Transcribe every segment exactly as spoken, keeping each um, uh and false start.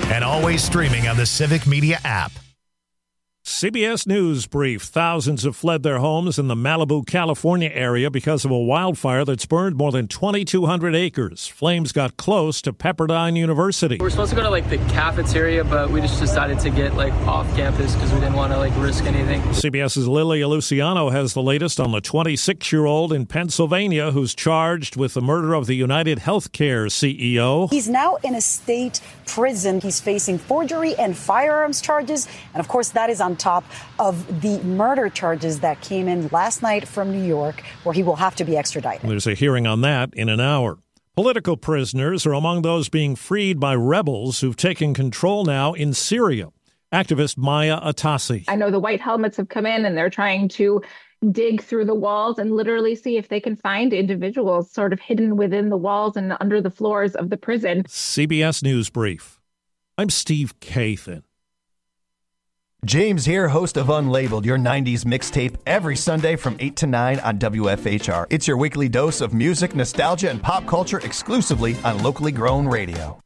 And always streaming on the Civic Media app. C B S News Brief. Thousands have fled their homes in the Malibu, California area because of a wildfire that's burned more than twenty-two hundred acres. Flames got close to Pepperdine University. We were supposed to go to like the cafeteria, but we just decided to get like off campus because we didn't want to like risk anything. CBS's Lilia Luciano has the latest on the twenty-six-year-old in Pennsylvania who's charged with the murder of the United Healthcare C E O. He's now in a state prison. He's facing forgery and firearms charges. And of course, that is on top of the murder charges that came in last night from New York, where he will have to be extradited. There's a hearing on that in an hour. Political prisoners are among those being freed by rebels who've taken control now in Syria. Activist Maya Atassi. I know the white helmets have come in and they're trying to dig through the walls and literally see if they can find individuals sort of hidden within the walls and under the floors of the prison. C B S News Brief. I'm Steve Kathan. James here, host of Unlabeled, your nineties mixtape, every Sunday from eight to nine on W F H R. It's your weekly dose of music, nostalgia, and pop culture exclusively on locally grown radio.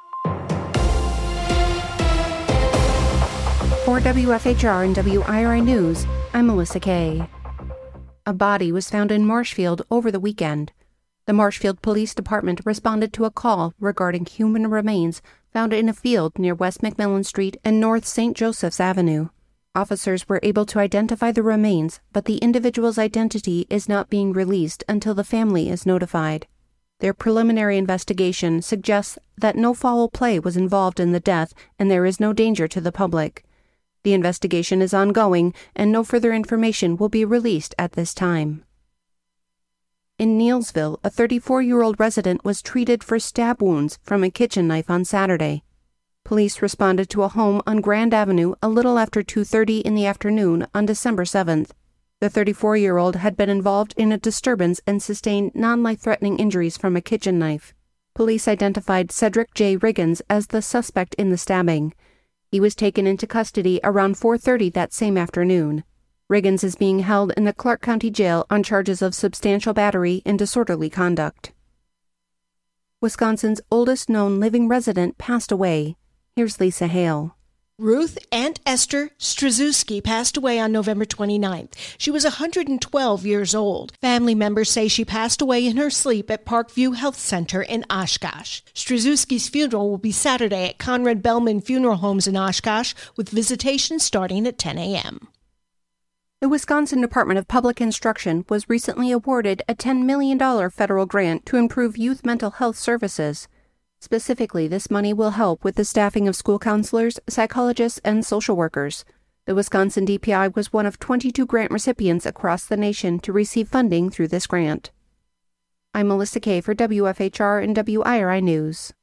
For W F H R and W I R I News, I'm Melissa Kay. A body was found in Marshfield over the weekend. The Marshfield Police Department responded to a call regarding human remains found in a field near West McMillan Street and North Saint Joseph's Avenue. Officers were able to identify the remains, but the individual's identity is not being released until the family is notified. Their preliminary investigation suggests that no foul play was involved in the death and there is no danger to the public. The investigation is ongoing and no further information will be released at this time. In Neilsville, a thirty-four-year-old resident was treated for stab wounds from a kitchen knife on Saturday. Police responded to a home on Grand Avenue a little after two thirty in the afternoon on December seventh. The thirty-four-year-old had been involved in a disturbance and sustained non-life-threatening injuries from a kitchen knife. Police identified Cedric J. Riggins as the suspect in the stabbing. He was taken into custody around four thirty that same afternoon. Riggins is being held in the Clark County Jail on charges of substantial battery and disorderly conduct. Wisconsin's oldest known living resident passed away. Here's Lisa Hale. Ruth Aunt Esther Strzezuski passed away on November twenty-ninth. She was one hundred twelve years old. Family members say she passed away in her sleep at Parkview Health Center in Oshkosh. Strzezuski's funeral will be Saturday at Conrad Bellman Funeral Homes in Oshkosh, with visitation starting at ten a.m. The Wisconsin Department of Public Instruction was recently awarded a ten million dollars federal grant to improve youth mental health services. Specifically, this money will help with the staffing of school counselors, psychologists, and social workers. The Wisconsin D P I was one of twenty-two grant recipients across the nation to receive funding through this grant. I'm Melissa Kay for W F H R and W I R I News.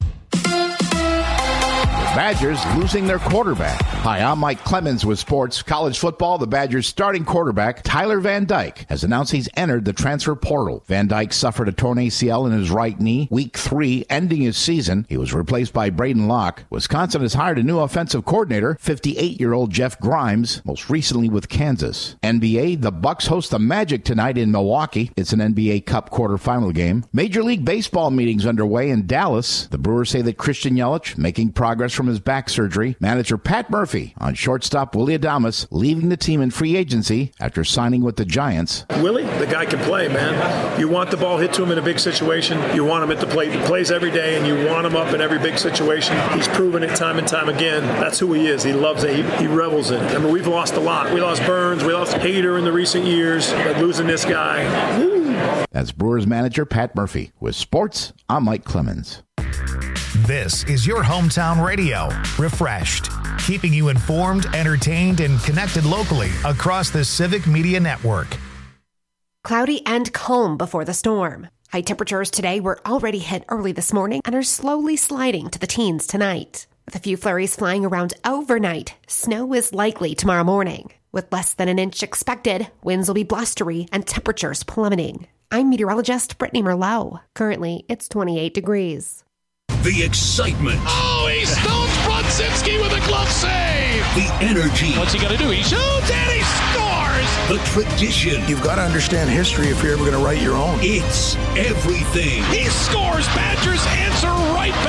Badgers losing their quarterback. Hi, I'm Mike Clemens with sports. College football, the Badgers' starting quarterback, Tyler Van Dyke, has announced he's entered the transfer portal. Van Dyke suffered a torn A C L in his right knee, week three, ending his season. He was replaced by Braden Locke. Wisconsin has hired a new offensive coordinator, fifty-eight-year-old Jeff Grimes, most recently with Kansas. N B A, the Bucks host the Magic tonight in Milwaukee. It's an N B A Cup quarterfinal game. Major League Baseball meetings underway in Dallas. The Brewers say that Christian Yelich making progress from his back surgery. Manager Pat Murphy on shortstop Willy Adames leaving the team in free agency after signing with the Giants. Willie, the guy can play, man. You want the ball hit to him in a big situation. You want him at the plate. He plays every day, and you want him up in every big situation. He's proven it time and time again. That's who he is. He loves it. He, he revels in it. I mean, we've lost a lot. We lost Burns. We lost Hader in the recent years. But losing this guy, woo. That's Brewers manager Pat Murphy. With sports, I'm Mike Clemens. This is your hometown radio, Refreshed, keeping you informed, entertained, and connected locally across the Civic Media Network. Cloudy and calm before the storm. High temperatures today were already hit early this morning and are slowly sliding to the teens tonight. With a few flurries flying around overnight, snow is likely tomorrow morning. With less than an inch expected, winds will be blustery and temperatures plummeting. I'm meteorologist Brittany Merlot. Currently, it's twenty-eight degrees. The excitement. Oh, he stones Brodzinski with a glove save. The energy. What's he going to do? He shoots and he scores. The tradition. You've got to understand history if you're ever going to write your own. It's everything. He scores. Badgers answer right back.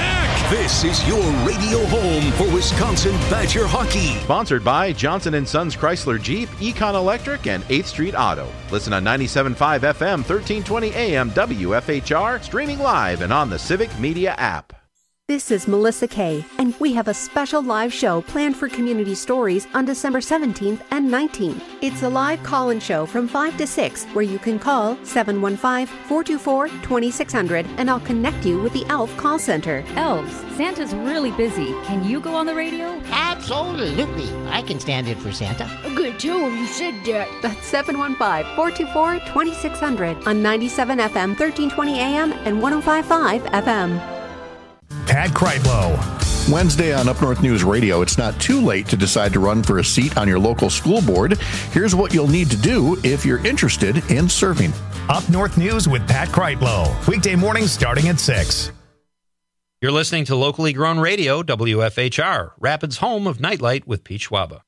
This is your radio home for Wisconsin Badger hockey. Sponsored by Johnson and Sons Chrysler Jeep, Econ Electric, and eighth Street Auto. Listen on ninety-seven point five F M, thirteen twenty A M W F H R, streaming live and on the Civic Media app. This is Melissa Kay, and we have a special live show planned for Community Stories on December seventeenth and nineteenth. It's a live call-in show from five to six, where you can call seven one five, four two four, two six zero zero, and I'll connect you with the Elf call center. Elves, Santa's really busy. Can you go on the radio? Absolutely. I can stand in for Santa. Good, tell him you said that. That's seven one five, four two four, two six zero zero on ninety-seven F M, thirteen twenty A M, and one oh five point five F M. Pat Kreitlow. Wednesday on Up North News Radio, it's not too late to decide to run for a seat on your local school board. Here's what you'll need to do if you're interested in serving. Up North News with Pat Kreitlow. Weekday mornings starting at six. You're listening to locally grown radio, W F H R, Rapids' home of Nightlight with Pete Schwaba.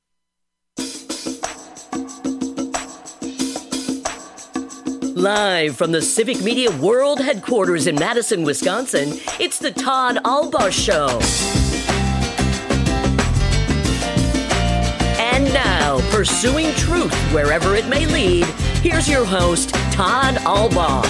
Live from the Civic Media World Headquarters in Madison, Wisconsin, it's the Todd Albaugh Show. And now, pursuing truth wherever it may lead, here's your host, Todd Albaugh.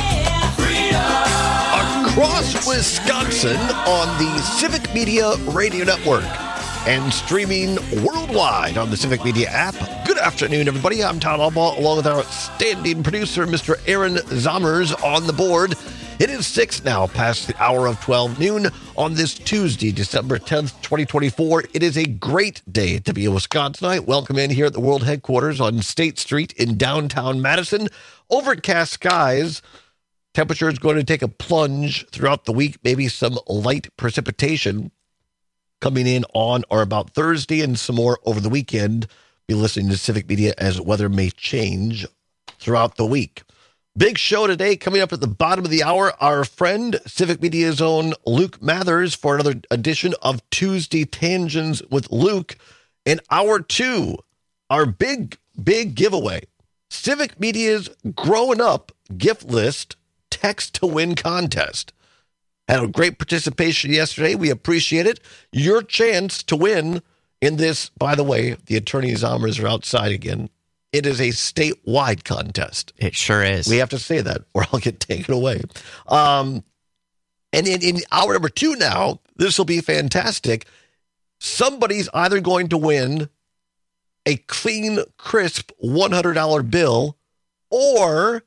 Across Wisconsin on the Civic Media Radio Network and streaming worldwide on the Civic Media app. Good afternoon, everybody. I'm Todd Albaugh, along with our outstanding producer, Mister Aaron Zommers, on the board. It is six now, past the hour of twelve noon on this Tuesday, December tenth, twenty twenty-four. It is a great day to be a Wisconsinite. Welcome in here at the World Headquarters on State Street in downtown Madison. Overcast skies. Temperature is going to take a plunge throughout the week, maybe some light precipitation coming in on or about Thursday and some more over the weekend. Be listening to Civic Media as weather may change throughout the week. Big show today coming up at the bottom of the hour. Our friend, Civic Media's own Luke Mathers, for another edition of Tuesday Tangents with Luke. In hour two, our big, big giveaway. Civic Media's Growing Up gift list text to win contest. Had a great participation yesterday. We appreciate it. Your chance to win in this, by the way, the attorney Zommers are outside again. It is a statewide contest. It sure is. We have to say that or I'll get taken away. Um, and in, in hour number two now, this will be fantastic. Somebody's either going to win a clean, crisp one hundred dollar bill or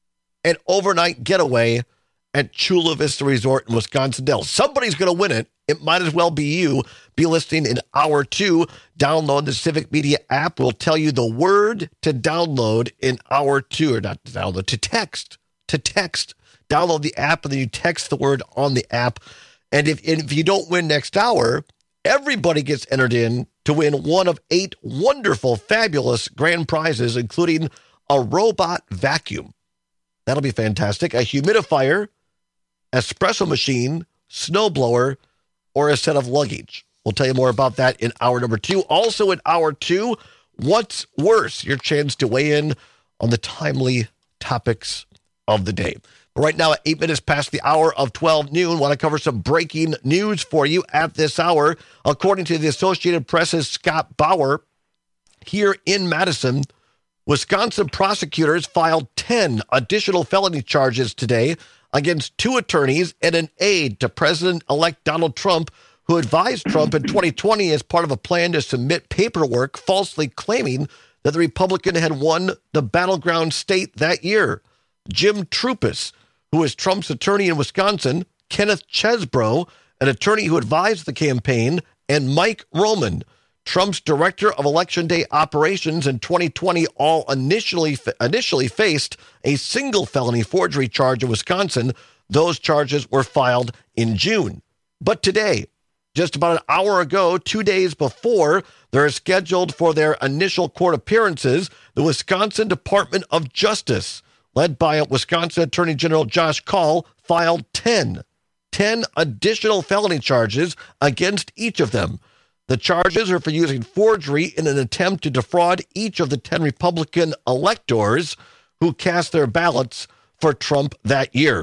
an overnight getaway at Chula Vista Resort in Wisconsin Dells. Somebody's going to win it. It might as well be you. Be listening in hour two. Download the Civic Media app. We'll tell you the word to download in hour two, or not to download, to text. To text. Download the app, and then you text the word on the app. And if, and if you don't win next hour, everybody gets entered in to win one of eight wonderful, fabulous grand prizes, including a robot vacuum. That'll be fantastic. A humidifier, espresso machine, snowblower, or a set of luggage. We'll tell you more about that in hour number two. Also in hour two, what's worse? Your chance to weigh in on the timely topics of the day. But right now, at eight minutes past the hour of twelve noon, want to cover some breaking news for you at this hour. According to the Associated Press's Scott Bauer, here in Madison, Wisconsin prosecutors filed ten additional felony charges today against two attorneys and an aide to President-elect Donald Trump, who advised Trump in twenty twenty as part of a plan to submit paperwork falsely claiming that the Republican had won the battleground state that year. Jim Troupis, who is Trump's attorney in Wisconsin, Kenneth Chesbro, an attorney who advised the campaign, and Mike Roman, Trump's director of Election Day operations in twenty twenty, all initially initially faced a single felony forgery charge in Wisconsin. Those charges were filed in June. But today, just about an hour ago, two days before they're scheduled for their initial court appearances, the Wisconsin Department of Justice, led by Wisconsin Attorney General Josh Kaul, filed ten, ten additional felony charges against each of them. The charges are for using forgery in an attempt to defraud each of the ten Republican electors who cast their ballots for Trump that year.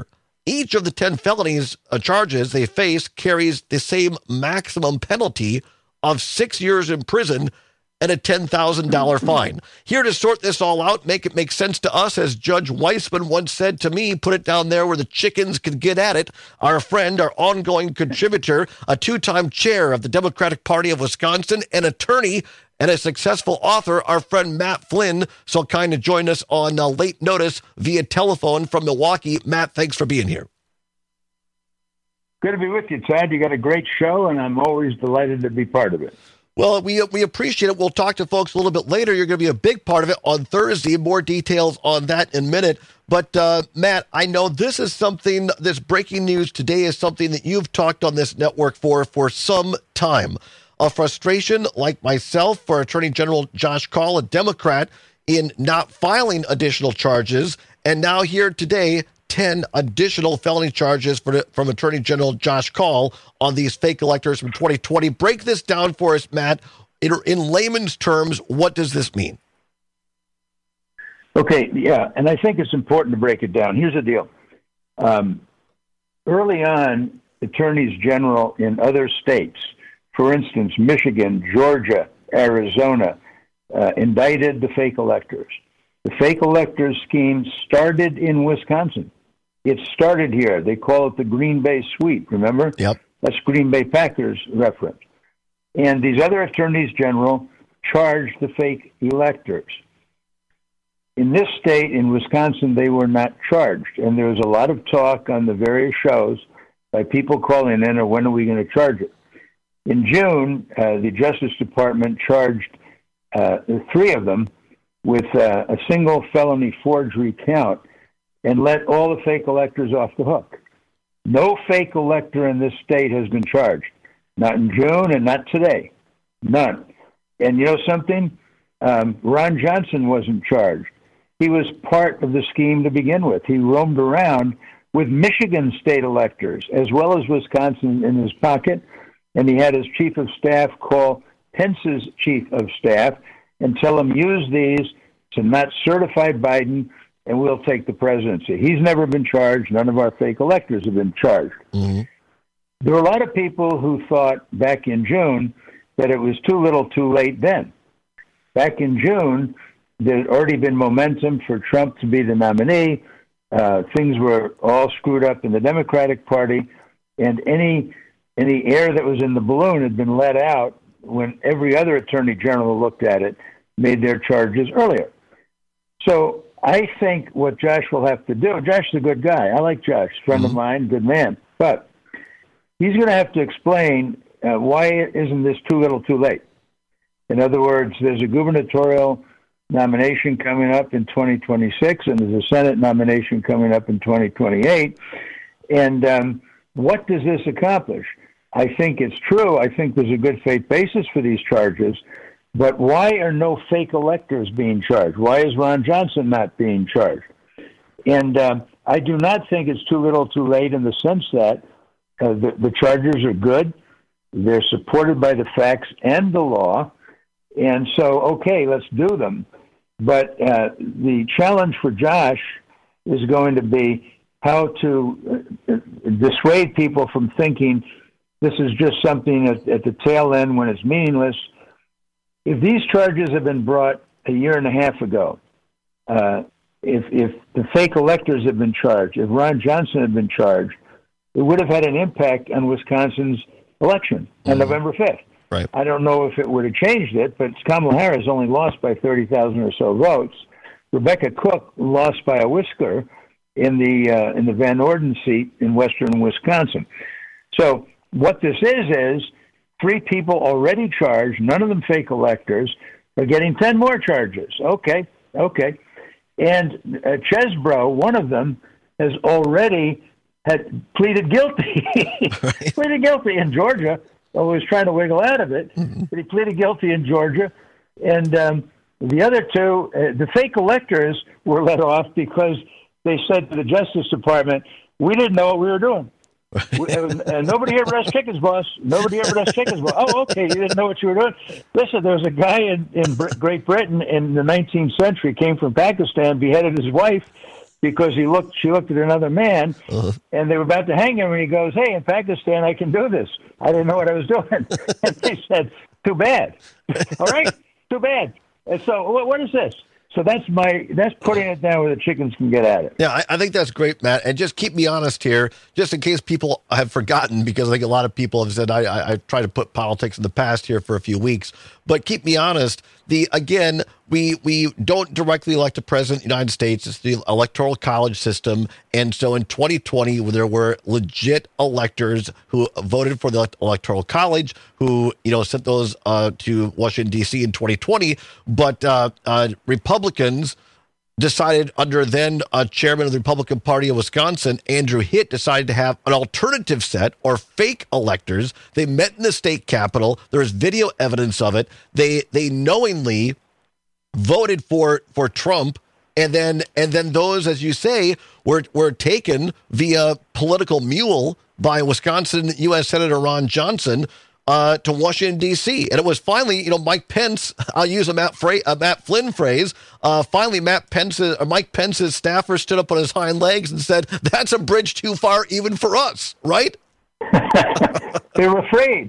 Each of the ten felonies uh, charges they face carries the same maximum penalty of six years in prison and a ten thousand dollars fine. Here to sort this all out, make it make sense to us, as Judge Weissman once said to me, put it down there where the chickens can get at it. Our friend, our ongoing contributor, a two-time chair of the Democratic Party of Wisconsin, an attorney, and a successful author, our friend Matt Flynn, so kind to join us on uh, late notice via telephone from Milwaukee. Matt, thanks for being here. Good to be with you, Todd. You got a great show, and I'm always delighted to be part of it. Well, we we appreciate it. We'll talk to folks a little bit later. You're going to be a big part of it on Thursday. More details on that in a minute. But, uh, Matt, I know this is something, this breaking news today is something that you've talked on this network for for some time. A frustration, like myself, for Attorney General Josh Kaul, a Democrat, in not filing additional charges. And now here today, ten additional felony charges for, from Attorney General Josh Kaul on these fake electors from twenty twenty. Break this down for us, Matt. In, in layman's terms, what does this mean? Okay, yeah, and I think it's important to break it down. Here's the deal. Um, early on, attorneys general in other states, for instance, Michigan, Georgia, Arizona, uh, indicted the fake electors. The fake electors scheme started in Wisconsin. It started here. They call it the Green Bay Sweep, remember? Yep. That's Green Bay Packers reference. And these other attorneys general charged the fake electors. In this state, in Wisconsin, they were not charged. And there was a lot of talk on the various shows by people calling in, or when are we going to charge it? In June, uh, the Justice Department charged uh, three of them with uh, a single felony forgery count and let all the fake electors off the hook. No fake elector in this state has been charged. Not in June and not today. None. And you know something? Um, Ron Johnson wasn't charged. He was part of the scheme to begin with. He roamed around with Michigan state electors as well as Wisconsin in his pocket, and he had his chief of staff call Pence's chief of staff and tell him, use these to not certify Biden, and we'll take the presidency. He's never been charged. None of our fake electors have been charged. Mm-hmm. There were a lot of people who thought back in June that it was too little too late then. Back in June, there had already been momentum for Trump to be the nominee. Uh, things were all screwed up in the Democratic Party, and any any air that was in the balloon had been let out when every other attorney general looked at it, made their charges earlier. So I think what Josh will have to do, Josh is a good guy. I like Josh, friend mm-hmm. of mine, good man. But he's going to have to explain uh, why isn't this too little too late? In other words, there's a gubernatorial nomination coming up in twenty twenty-six, and there's a Senate nomination coming up in twenty twenty-eight. And um, what does this accomplish? I think it's true. I think there's a good faith basis for these charges. But why are no fake electors being charged? Why is Ron Johnson not being charged? And uh, I do not think it's too little too late in the sense that uh, the, the charges are good. They're supported by the facts and the law. And so, okay, let's do them. But uh, the challenge for Josh is going to be how to uh, dissuade people from thinking this is just something at, at the tail end when it's meaningless. If these charges have been brought a year and a half ago, uh, if, if the fake electors had been charged, if Ron Johnson had been charged, it would have had an impact on Wisconsin's election on mm-hmm. November fifth. Right. I don't know if it would have changed it, but Kamala Harris only lost by thirty thousand or so votes. Rebecca Cook lost by a whisker in the uh, in the Van Orden seat in western Wisconsin. So what this is is three people already charged, none of them fake electors, are getting ten more charges. Okay, okay. And uh, Chesbro, one of them, has already had pleaded guilty. Right. Pleaded guilty in Georgia. Well, he was trying to wiggle out of it, mm-hmm. but he pleaded guilty in Georgia. And um, the other two, uh, the fake electors were let off because they said to the Justice Department, we didn't know what we were doing. we, uh, nobody ever does chickens, boss. Nobody ever does chickens, boss. Oh, okay, you didn't know what you were doing. Listen, there was a guy in, in Great Britain in the nineteenth century, came from Pakistan, beheaded his wife, because he looked. She looked at another man, uh-huh. and they were about to hang him. And he goes, "Hey, in Pakistan, I can do this. I didn't know what I was doing." And they said, "Too bad." All right, too bad. And so, what, what is this? So that's my that's putting it down where the chickens can get at it. Yeah, I, I think that's great, Matt. And just keep me honest here, just in case people have forgotten, because I think a lot of people have said I, I, I try to put politics in the past here for a few weeks. But keep me honest. The again, we we don't directly elect a president of the United States. It's the electoral college system. And so in twenty twenty, there were legit electors who voted for the electoral college, who you know sent those uh, to Washington D C in twenty twenty. But uh, uh, Republicans decided, under then uh, chairman of the Republican Party of Wisconsin, Andrew Hitt, decided to have an alternative set or fake electors. They met in the state capitol. There is video evidence of it. They they knowingly voted for for Trump, and then and then those, as you say, were were taken via political mule by Wisconsin U S Senator Ron Johnson Uh, to Washington, D C. And it was finally, you know, Mike Pence, I'll use a Matt, Fra- a Matt Flynn phrase, uh, finally Matt Pence's, or Mike Pence's staffer stood up on his hind legs and said, that's a bridge too far even for us, right? They were afraid.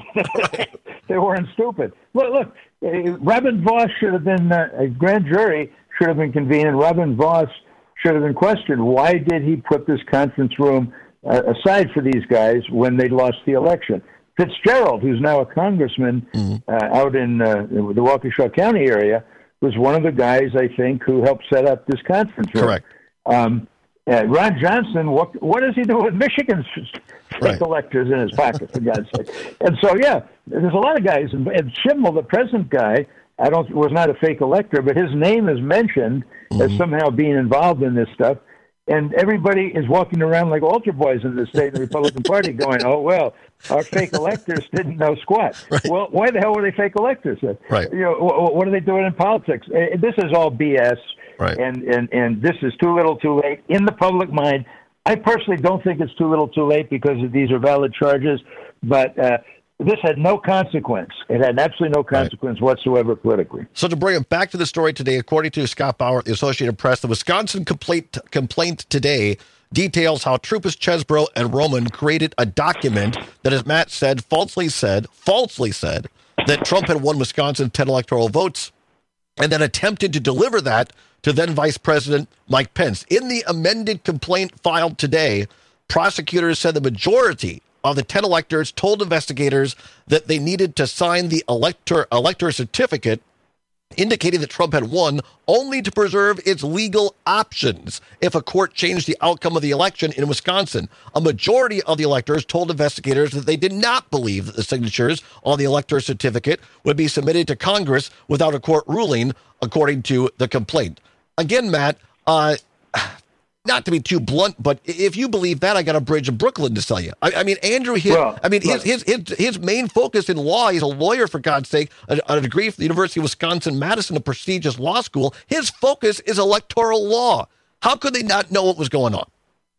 They weren't stupid. Look, look, uh, Robin Voss should have been, uh, a grand jury should have been convened, and Robin Voss should have been questioned. Why did he put this conference room uh, aside for these guys when they lost the election? Fitzgerald, who's now a congressman mm-hmm. uh, out in uh, the Waukesha County area, was one of the guys, I think, who helped set up this conference room. Correct. Um, uh, Ron Johnson, what, what does he do with Michigan's fake right. electors in his pocket, for God's sake? And so, yeah, there's a lot of guys. And, and Schimmel, the present guy, I don't was not a fake elector, but his name is mentioned mm-hmm. as somehow being involved in this stuff. And everybody is walking around like altar boys in the state of the Republican Party going, oh, well, our fake electors didn't know squat. Right. Well, why the hell were they fake electors? Right. You know, what are they doing in politics? This is all B S, right. and, and, and this is too little too late in the public mind. I personally don't think it's too little too late because these are valid charges, but uh, this had no consequence. It had absolutely no consequence right. whatsoever politically. So to bring it back to the story today, according to Scott Bauer at the Associated Press, the Wisconsin complaint, complaint today details how Troopers Chesbro and Roman created a document that, as Matt said, falsely said, falsely said, that Trump had won Wisconsin ten electoral votes, and then attempted to deliver that to then Vice President Mike Pence. In the amended complaint filed today, prosecutors said the majority of the ten electors told investigators that they needed to sign the elector elector certificate indicating that Trump had won, only to preserve its legal options if a court changed the outcome of the election in Wisconsin. A majority of the electors told investigators that they did not believe that the signatures on the elector certificate would be submitted to Congress without a court ruling, according to the complaint. Again, Matt, uh, not to be too blunt, but if you believe that, I got a bridge in Brooklyn to sell you. I, I mean, Andrew, his, well, I mean, his, his his his main focus in law, he's a lawyer, for God's sake, a, a degree from the University of Wisconsin-Madison, a prestigious law school. His focus is electoral law. How could they not know what was going on?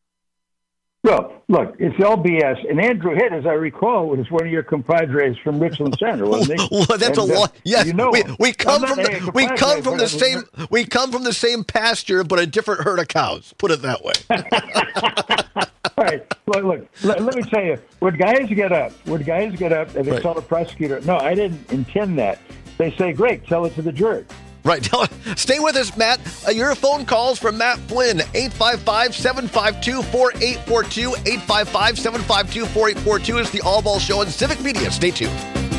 Well, look, it's all B S. And Andrew Hitt, as I recall, was one of your compadres from Richland Center, wasn't he? Well, that's and, a lot. Uh, yes, you know we, we come from the, we come from the same we come from the same pasture, but a different herd of cows. Put it that way. All right, look, look. Let, let me tell you, when guys get up, when guys get up and they right. tell the prosecutor, "No, I didn't intend that," they say, "Great, tell it to the jury." Right. Stay with us, Matt. Uh, your phone calls from Matt Flynn, eight five five, seven five two, four eight four two, eight five five, seven five two, four eight four two. It's the All Ball Show on Civic Media. Stay tuned.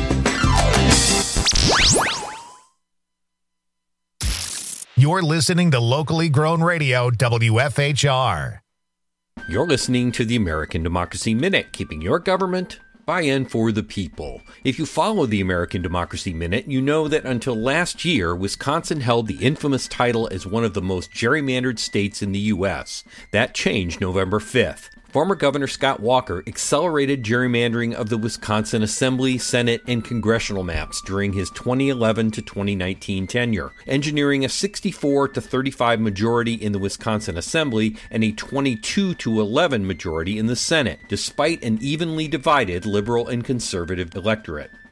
You're listening to locally grown radio, W F H R. You're listening to the American Democracy Minute, keeping your government by and for the people. If you follow the American Democracy Minute, you know that until last year, Wisconsin held the infamous title as one of the most gerrymandered states in the U S. That changed November fifth. Former Governor Scott Walker accelerated gerrymandering of the Wisconsin Assembly, Senate, and congressional maps during his twenty eleven to twenty nineteen tenure, engineering a sixty-four to thirty-five majority in the Wisconsin Assembly and a twenty-two to eleven majority in the Senate, despite an evenly divided liberal and conservative electorate.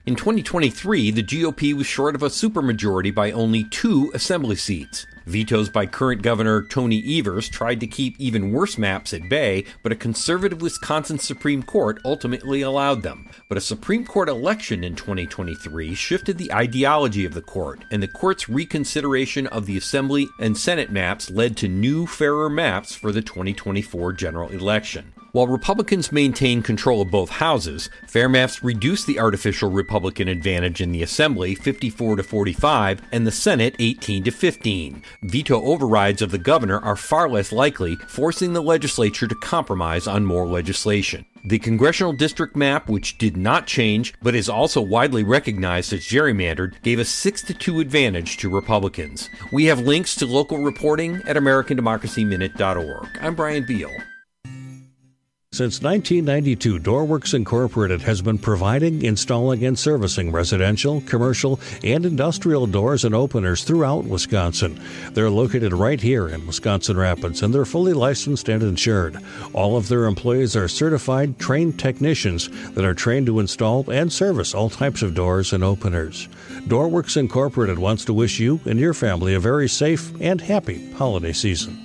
In twenty twenty-three, the G O P was short of a supermajority by only two assembly seats. Vetoes by current Governor Tony Evers tried to keep even worse maps at bay, but a conservative Wisconsin Supreme Court ultimately allowed them. But a Supreme Court election in twenty twenty-three shifted the ideology of the court, and the court's reconsideration of the Assembly and Senate maps led to new, fairer maps for the twenty twenty-four general election. While Republicans maintain control of both houses, fair maps reduced the artificial Republican advantage in the Assembly fifty-four to forty-five and the Senate eighteen to fifteen. Veto overrides of the governor are far less likely, forcing the legislature to compromise on more legislation. The congressional district map, which did not change but is also widely recognized as gerrymandered, gave a six to two advantage to Republicans. We have links to local reporting at American Democracy Minute dot org. I'm Brian Beal. Since nineteen ninety-two, Doorworks Incorporated has been providing, installing, and servicing residential, commercial, and industrial doors and openers throughout Wisconsin. They're located right here in Wisconsin Rapids, and they're fully licensed and insured. All of their employees are certified, trained technicians that are trained to install and service all types of doors and openers. Doorworks Incorporated wants to wish you and your family a very safe and happy holiday season.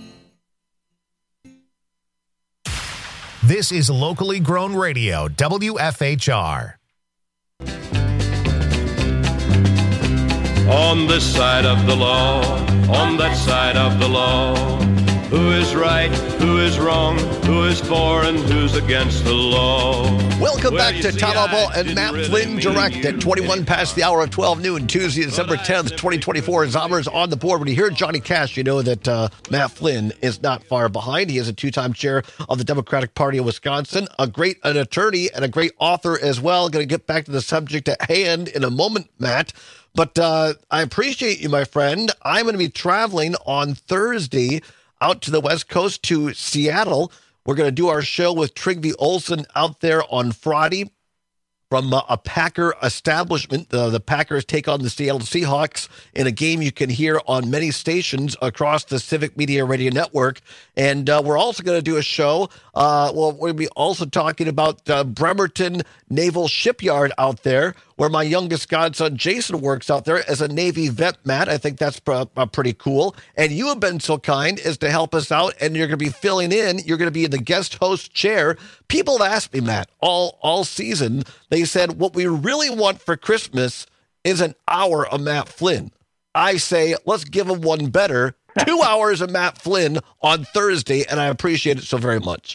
This is locally grown radio, W F H R. On this side of the law, on that side of the law, who is right, who is wrong, who is for and who's against the law. Welcome back to Todd Albaugh and Matt really Flynn Direct at twenty-one past the hour of twelve noon, Tuesday, December tenth, twenty twenty-four. Zombers on the board. When you hear Johnny Cash, you know that uh, Matt Flynn is not far behind. He is a two-time chair of the Democratic Party of Wisconsin, a great an attorney and a great author as well. Going to get back to the subject at hand in a moment, Matt. But uh, I appreciate you, my friend. I'm going to be traveling on Thursday out to the West Coast to Seattle. We're going to do our show with Trygve Olsen out there on Friday from uh, a Packer establishment. Uh, the Packers take on the Seattle Seahawks in a game you can hear on many stations across the Civic Media Radio Network. And uh, we're also going to do a show. Uh, well, we're going to be also talking about uh, Bremerton Naval Shipyard out there, where my youngest godson Jason works out there as a Navy vet, Matt. I think that's pr- uh, pretty cool. And you have been so kind as to help us out, and you're going to be filling in. You're going to be in the guest host chair. People have asked me, Matt, all, all season, they said, what we really want for Christmas is an hour of Matt Flynn. I say, let's give them one better. Two hours of Matt Flynn on Thursday, and I appreciate it so very much.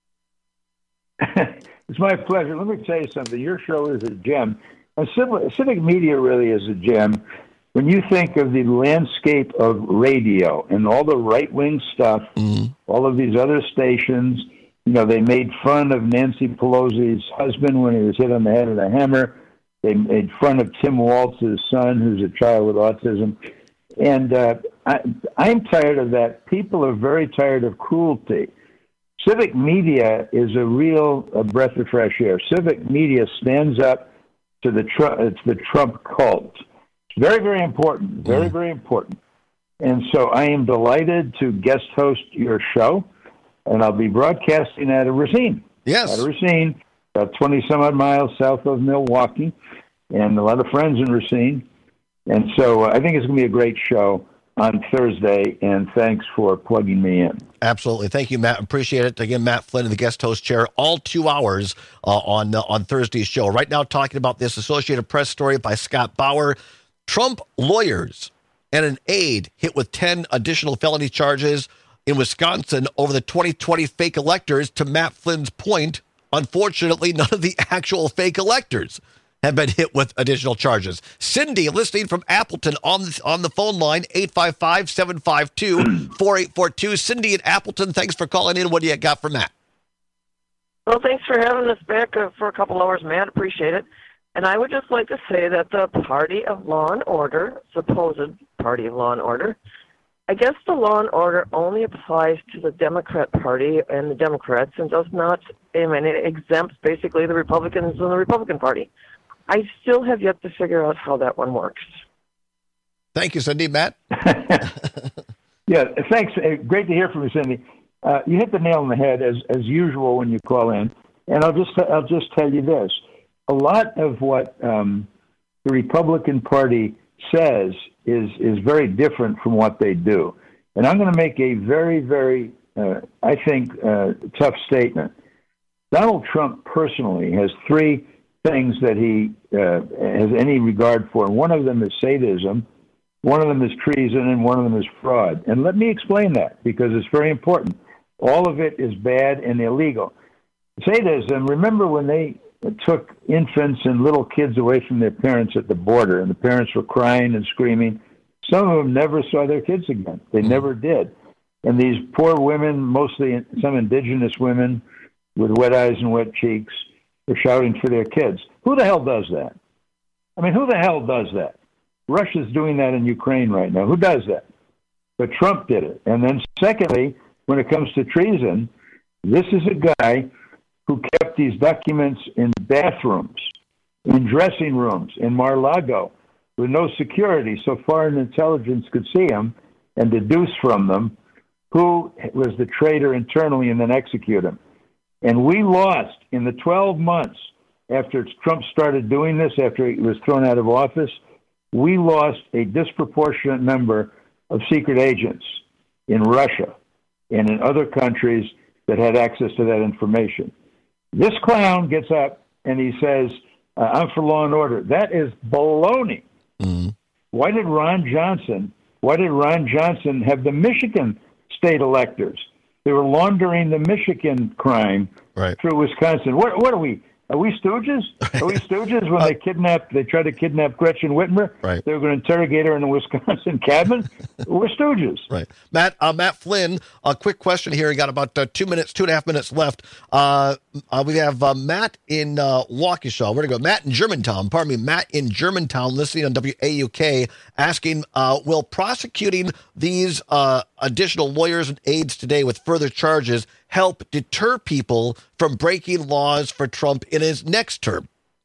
It's my pleasure. Let me tell you something. Your show is a gem. A civic, civic media really is a gem. When you think of the landscape of radio and all the right-wing stuff, mm-hmm. all of these other stations, you know, they made fun of Nancy Pelosi's husband when he was hit on the head with a hammer. They made fun of Tim Walz's son, who's a child with autism. And uh, I, I'm tired of that. People are very tired of cruelty. Civic media is a real a breath of fresh air. Civic media stands up to the Trump, it's the Trump cult. It's very, very important, very, mm. very important. And so I am delighted to guest host your show, and I'll be broadcasting out of Racine. Yes. Out of Racine, about twenty some odd miles south of Milwaukee, and a lot of friends in Racine. And so uh, I think it's going to be a great show on Thursday, and thanks for plugging me in. Absolutely. Thank you, Matt. Appreciate it. Again, Matt Flynn in the guest host chair, all two hours uh, on uh, on Thursday's show. Right now, talking about this Associated Press story by Scott Bauer. Trump lawyers and an aide hit with ten additional felony charges in Wisconsin over the twenty twenty fake electors. To Matt Flynn's point, unfortunately, none of the actual fake electors have been hit with additional charges. Cindy, listening from Appleton on the, on the phone line, eight five five, seven five two, four eight four two. Cindy in Appleton, thanks for calling in. What do you got for Matt? Well, thanks for having us back uh, for a couple hours, Matt. Appreciate it. And I would just like to say that the party of law and order, supposed party of law and order, I guess the law and order only applies to the Democrat Party and the Democrats and does not, I mean, it exempts basically the Republicans and the Republican Party. I still have yet to figure out how that one works. Thank you, Cindy. Matt? Yeah, thanks. Great to hear from you, Cindy. Uh, you hit the nail on the head, as as usual, when you call in. And I'll just I'll just tell you this. a lot of what um, the Republican Party says is is very different from what they do. And I'm going to make a very, very, uh, I think, uh, tough statement. Donald Trump personally has three things that he uh, has any regard for. One of them is sadism, one of them is treason, and one of them is fraud. And let me explain that, because it's very important. All of it is bad and illegal. Sadism, remember when they took infants and little kids away from their parents at the border, and the parents were crying and screaming. Some of them never saw their kids again. They never did. And these poor women, mostly some indigenous women with wet eyes and wet cheeks, were shouting for their kids. Who the hell does that? I mean, who the hell does that? Russia's doing that in Ukraine right now. Who does that? But Trump did it. And then secondly, when it comes to treason, this is a guy who kept these documents in bathrooms, in dressing rooms, in Mar-a-Lago, with no security, so foreign intelligence could see them and deduce from them who was the traitor internally and then execute him. And we lost in the twelve months after Trump started doing this, after he was thrown out of office, we lost a disproportionate number of secret agents in Russia and in other countries that had access to that information. This clown gets up and he says, uh, I'm for law and order. That is baloney. Mm-hmm. Why did Ron Johnson, why did Ron Johnson have the Michigan state electors? They were laundering the Michigan crime right. through Wisconsin. What, what are we? Are we stooges? Are we stooges when they kidnapped, they tried to kidnap Gretchen Whitmer? Right. They were going to interrogate her in a Wisconsin cabin? We're stooges. Right. Matt, uh, Matt Flynn, a quick question here. You got about uh, two minutes, two and a half minutes left. Uh, uh, we have uh, Matt in uh, Waukesha. We're going to go. Matt in Germantown. Pardon me. Matt in Germantown, listening on W A U K, asking, uh, will prosecuting these uh, additional lawyers and aides today with further charges help deter people from breaking laws for Trump in his next term?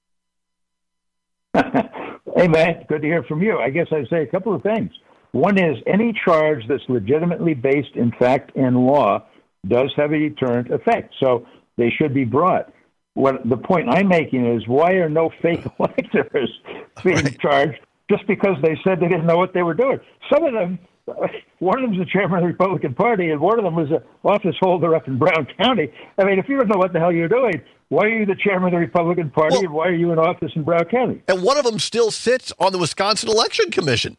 Hey, Matt, good to hear from you. I guess I'd say a couple of things. One is any charge that's legitimately based in fact and law does have a deterrent effect, so they should be brought. What the point I'm making is, why are no fake electors being right. charged just because they said they didn't know what they were doing? Some of them, one of them is the chairman of the Republican Party, and one of them was an office holder up in Brown County. I mean, if you don't know what the hell you're doing, why are you the chairman of the Republican Party, well, and why are you in office in Brown County? And one of them still sits on the Wisconsin Election Commission.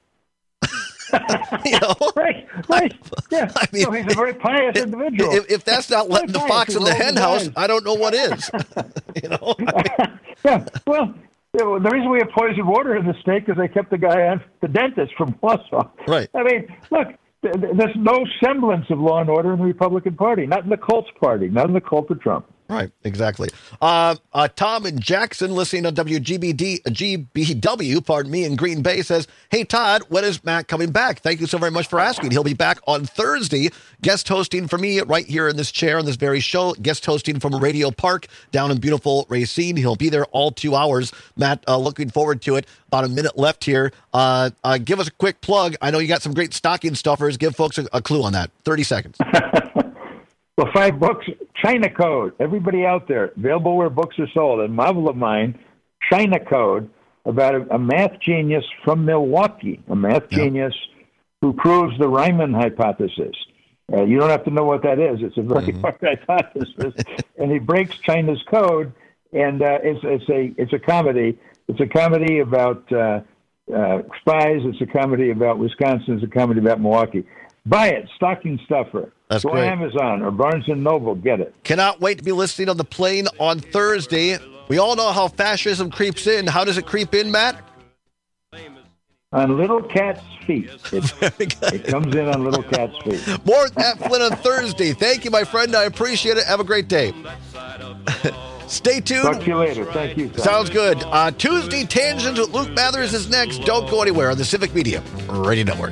You know? Right, right. Yeah. I mean, so he's a very pious individual. If, if that's not letting the fox in the hen house, I don't know what is. You know? I mean, yeah, well, the reason we have poison water in the state because they kept the guy on, the dentist from Wausau. Right. I mean, look, there's no semblance of law and order in the Republican Party, not in the Colts Party, not in the cult of Trump. Right, exactly. Uh, uh, Tom in Jackson, listening on W G B D, G B W, pardon me, in Green Bay, says, hey, Todd, when is Matt coming back? Thank you so very much for asking. He'll be back on Thursday, guest hosting for me right here in this chair on this very show, guest hosting from Radio Park down in beautiful Racine. He'll be there all two hours. Matt, uh, looking forward to it. About a minute left here. Uh, uh, give us a quick plug. I know you got some great stocking stuffers. Give folks a, a clue on that. thirty seconds. Well, five books, China Code. Everybody out there, available where books are sold. A novel of mine, China Code, about a, a math genius from Milwaukee, a math yep. genius who proves the Riemann hypothesis. Uh, you don't have to know what that is. It's a very mm-hmm. hard hypothesis. And he breaks China's code, and uh, it's, it's, a, it's a comedy. It's a comedy about uh, uh, spies. It's a comedy about Wisconsin. It's a comedy about Milwaukee. Buy it, stocking stuffer. That's Go great. on Amazon or Barnes and Noble. Get it. Cannot wait to be listening on the plane on Thursday. We all know how fascism creeps in. How does it creep in, Matt? On little cat's feet. It, it comes in on little cat's feet. More Matt Flynn on Thursday. Thank you, my friend. I appreciate it. Have a great day. Stay tuned. Talk to you later. Thank you. Tom. Sounds good. Uh, Tuesday Tangents with Luke Mathers is next. Don't go anywhere on the Civic Media Radio Network.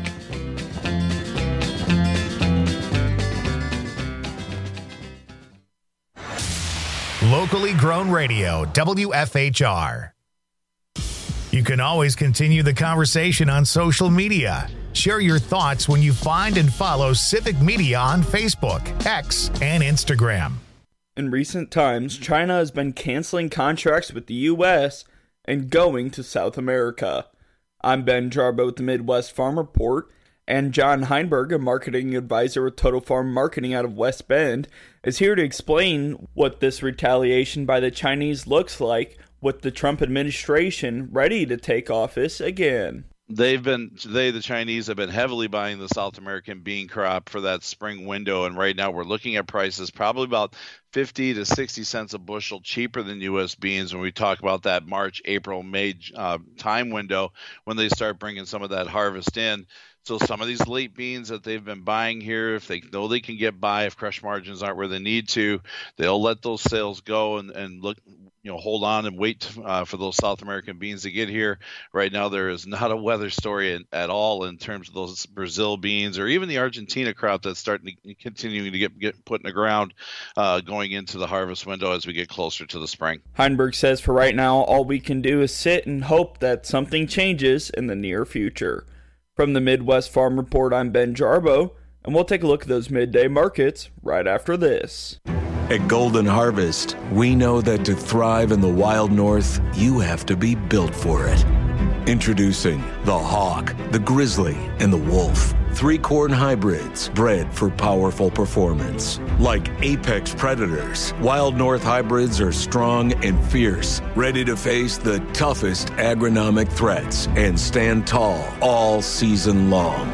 Locally grown radio, W F H R. You can always continue the conversation on social media. Share your thoughts when you find and follow Civic Media on Facebook, X, and Instagram. In recent times, China has been canceling contracts with the U S and going to South America. I'm Ben Jarbo with the Midwest Farm Report, and John Heinberg, a marketing advisor with Total Farm Marketing out of West Bend, is here to explain what this retaliation by the Chinese looks like with the Trump administration ready to take office again. They've been, they, the Chinese, have been heavily buying the South American bean crop for that spring window. And right now we're looking at prices probably about fifty to sixty cents a bushel cheaper than U S beans when we talk about that March, April, May uh, time window when they start bringing some of that harvest in. So some of these late beans that they've been buying here, if they know they can get by, if crush margins aren't where they need to, they'll let those sales go and, and look, you know, hold on and wait uh, for those South American beans to get here. Right now, there is not a weather story in, at all in terms of those Brazil beans or even the Argentina crop that's starting to continuing to get, get put in the ground uh, going into the harvest window as we get closer to the spring. Heinberg says for right now, all we can do is sit and hope that something changes in the near future. From the Midwest Farm Report, I'm Ben Jarbo, and we'll take a look at those midday markets right after this. At Golden Harvest, we know that to thrive in the wild north, you have to be built for it. Introducing the Hawk, the Grizzly, and the Wolf. Three corn hybrids bred for powerful performance. Like apex predators, Wild North hybrids are strong and fierce, ready to face the toughest agronomic threats and stand tall all season long.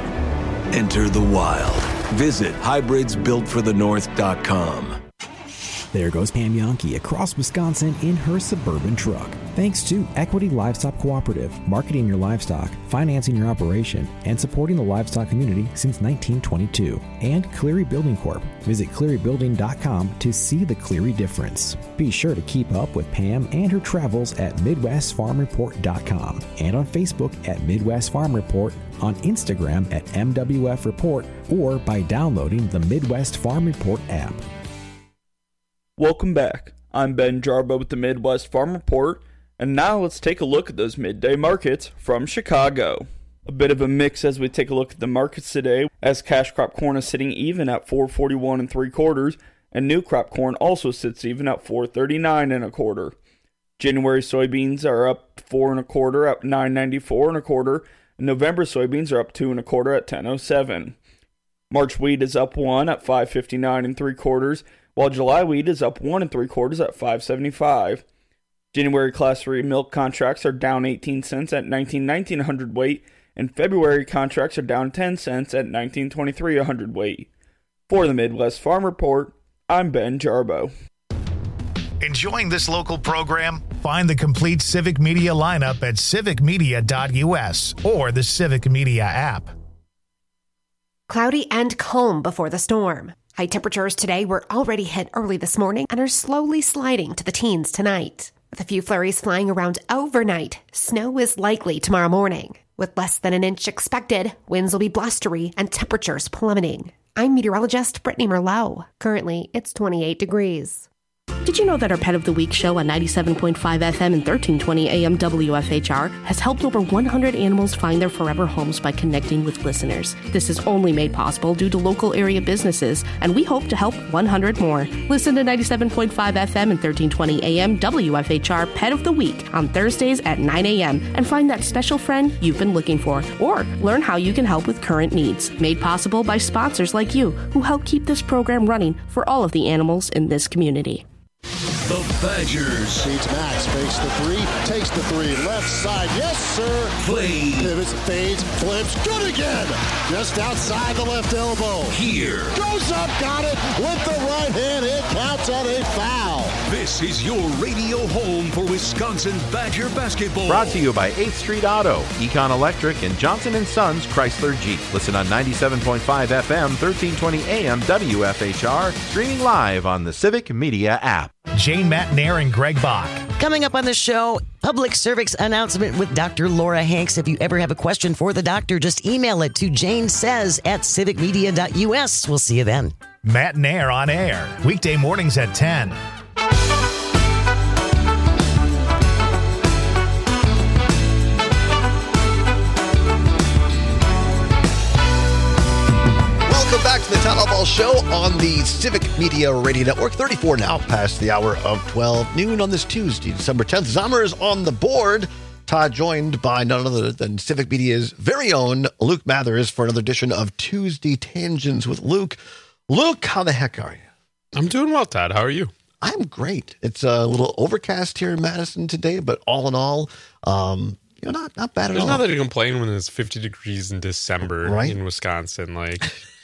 Enter the wild. Visit hybrids built for the north dot com. There goes Pam Yonke across Wisconsin in her Suburban truck. Thanks to Equity Livestock Cooperative, marketing your livestock, financing your operation, and supporting the livestock community since nineteen twenty-two. And Cleary Building Corp. Visit cleary building dot com to see the Cleary difference. Be sure to keep up with Pam and her travels at midwest farm report dot com and on Facebook at Midwest Farm Report, on Instagram at M W F Report, or by downloading the Midwest Farm Report app. Welcome back. I'm Ben Jarbo with the Midwest Farm Report, and now let's take a look at those midday markets from Chicago. A bit of a mix as we take a look at the markets today, as cash crop corn is sitting even at four forty-one and three quarters, and new crop corn also sits even at four thirty-nine and a quarter. January soybeans are up four and a quarter at nine ninety-four and a quarter, and November soybeans are up two and a quarter at ten oh seven. March wheat is up one at five fifty-nine and three quarters, while July wheat is up one and three quarters at five seventy-five. January class three milk contracts are down eighteen cents at nineteen nineteen a hundredweight, and February contracts are down ten cents at nineteen twenty-three a hundredweight. For the Midwest Farm Report, I'm Ben Jarbo. Enjoying this local program? Find the complete Civic Media lineup at civic media dot u s or the Civic Media app. Cloudy and calm before the storm. High temperatures today were already hit early this morning and are slowly sliding to the teens tonight. With a few flurries flying around overnight, snow is likely tomorrow morning. With less than an inch expected, winds will be blustery and temperatures plummeting. I'm meteorologist Brittany Merlot. Currently, it's twenty-eight degrees. Did you know that our Pet of the Week show on ninety-seven point five F M and thirteen twenty A M W F H R has helped over one hundred animals find their forever homes by connecting with listeners? This is only made possible due to local area businesses, and we hope to help one hundred more. Listen to ninety-seven point five F M and thirteen twenty A M W F H R Pet of the Week on Thursdays at nine A M and find that special friend you've been looking for, or learn how you can help with current needs. Made possible by sponsors like you who help keep this program running for all of the animals in this community. The Badgers. Beats Max, fakes the three, takes the three, left side, yes sir. Play. Pivots, fades, flips, good again. Just outside the left elbow. Here. Goes up, got it, with the right hand, it counts at a foul. This is your radio home for Wisconsin Badger basketball. Brought to you by eighth Street Auto, Econ Electric, and Johnson and Sons Chrysler Jeep. Listen on ninety-seven point five F M, thirteen twenty A M W F H R, streaming live on the Civic Media app. Jane Matnair and Greg Bach. Coming up on the show, public service announcement with Doctor Laura Hanks. If you ever have a question for the doctor, just email it to janesays at civic media dot u s. We'll see you then. Matnair on air, weekday mornings at ten. Welcome back to to the Todd Ball Show on the Civic Media Radio Network. thirty-four now past the hour of twelve noon on this Tuesday, December tenth. Zommer is on the board. Todd joined by none other than Civic Media's very own Luke Mathers for another edition of Tuesday Tangents with Luke. Luke, how the heck are you? I'm doing well, Todd. How are you? I'm great. It's a little overcast here in Madison today, but all in all, um, you know, not not bad at There's all. There's nothing to complain when it's fifty degrees in December right? in Wisconsin. Like,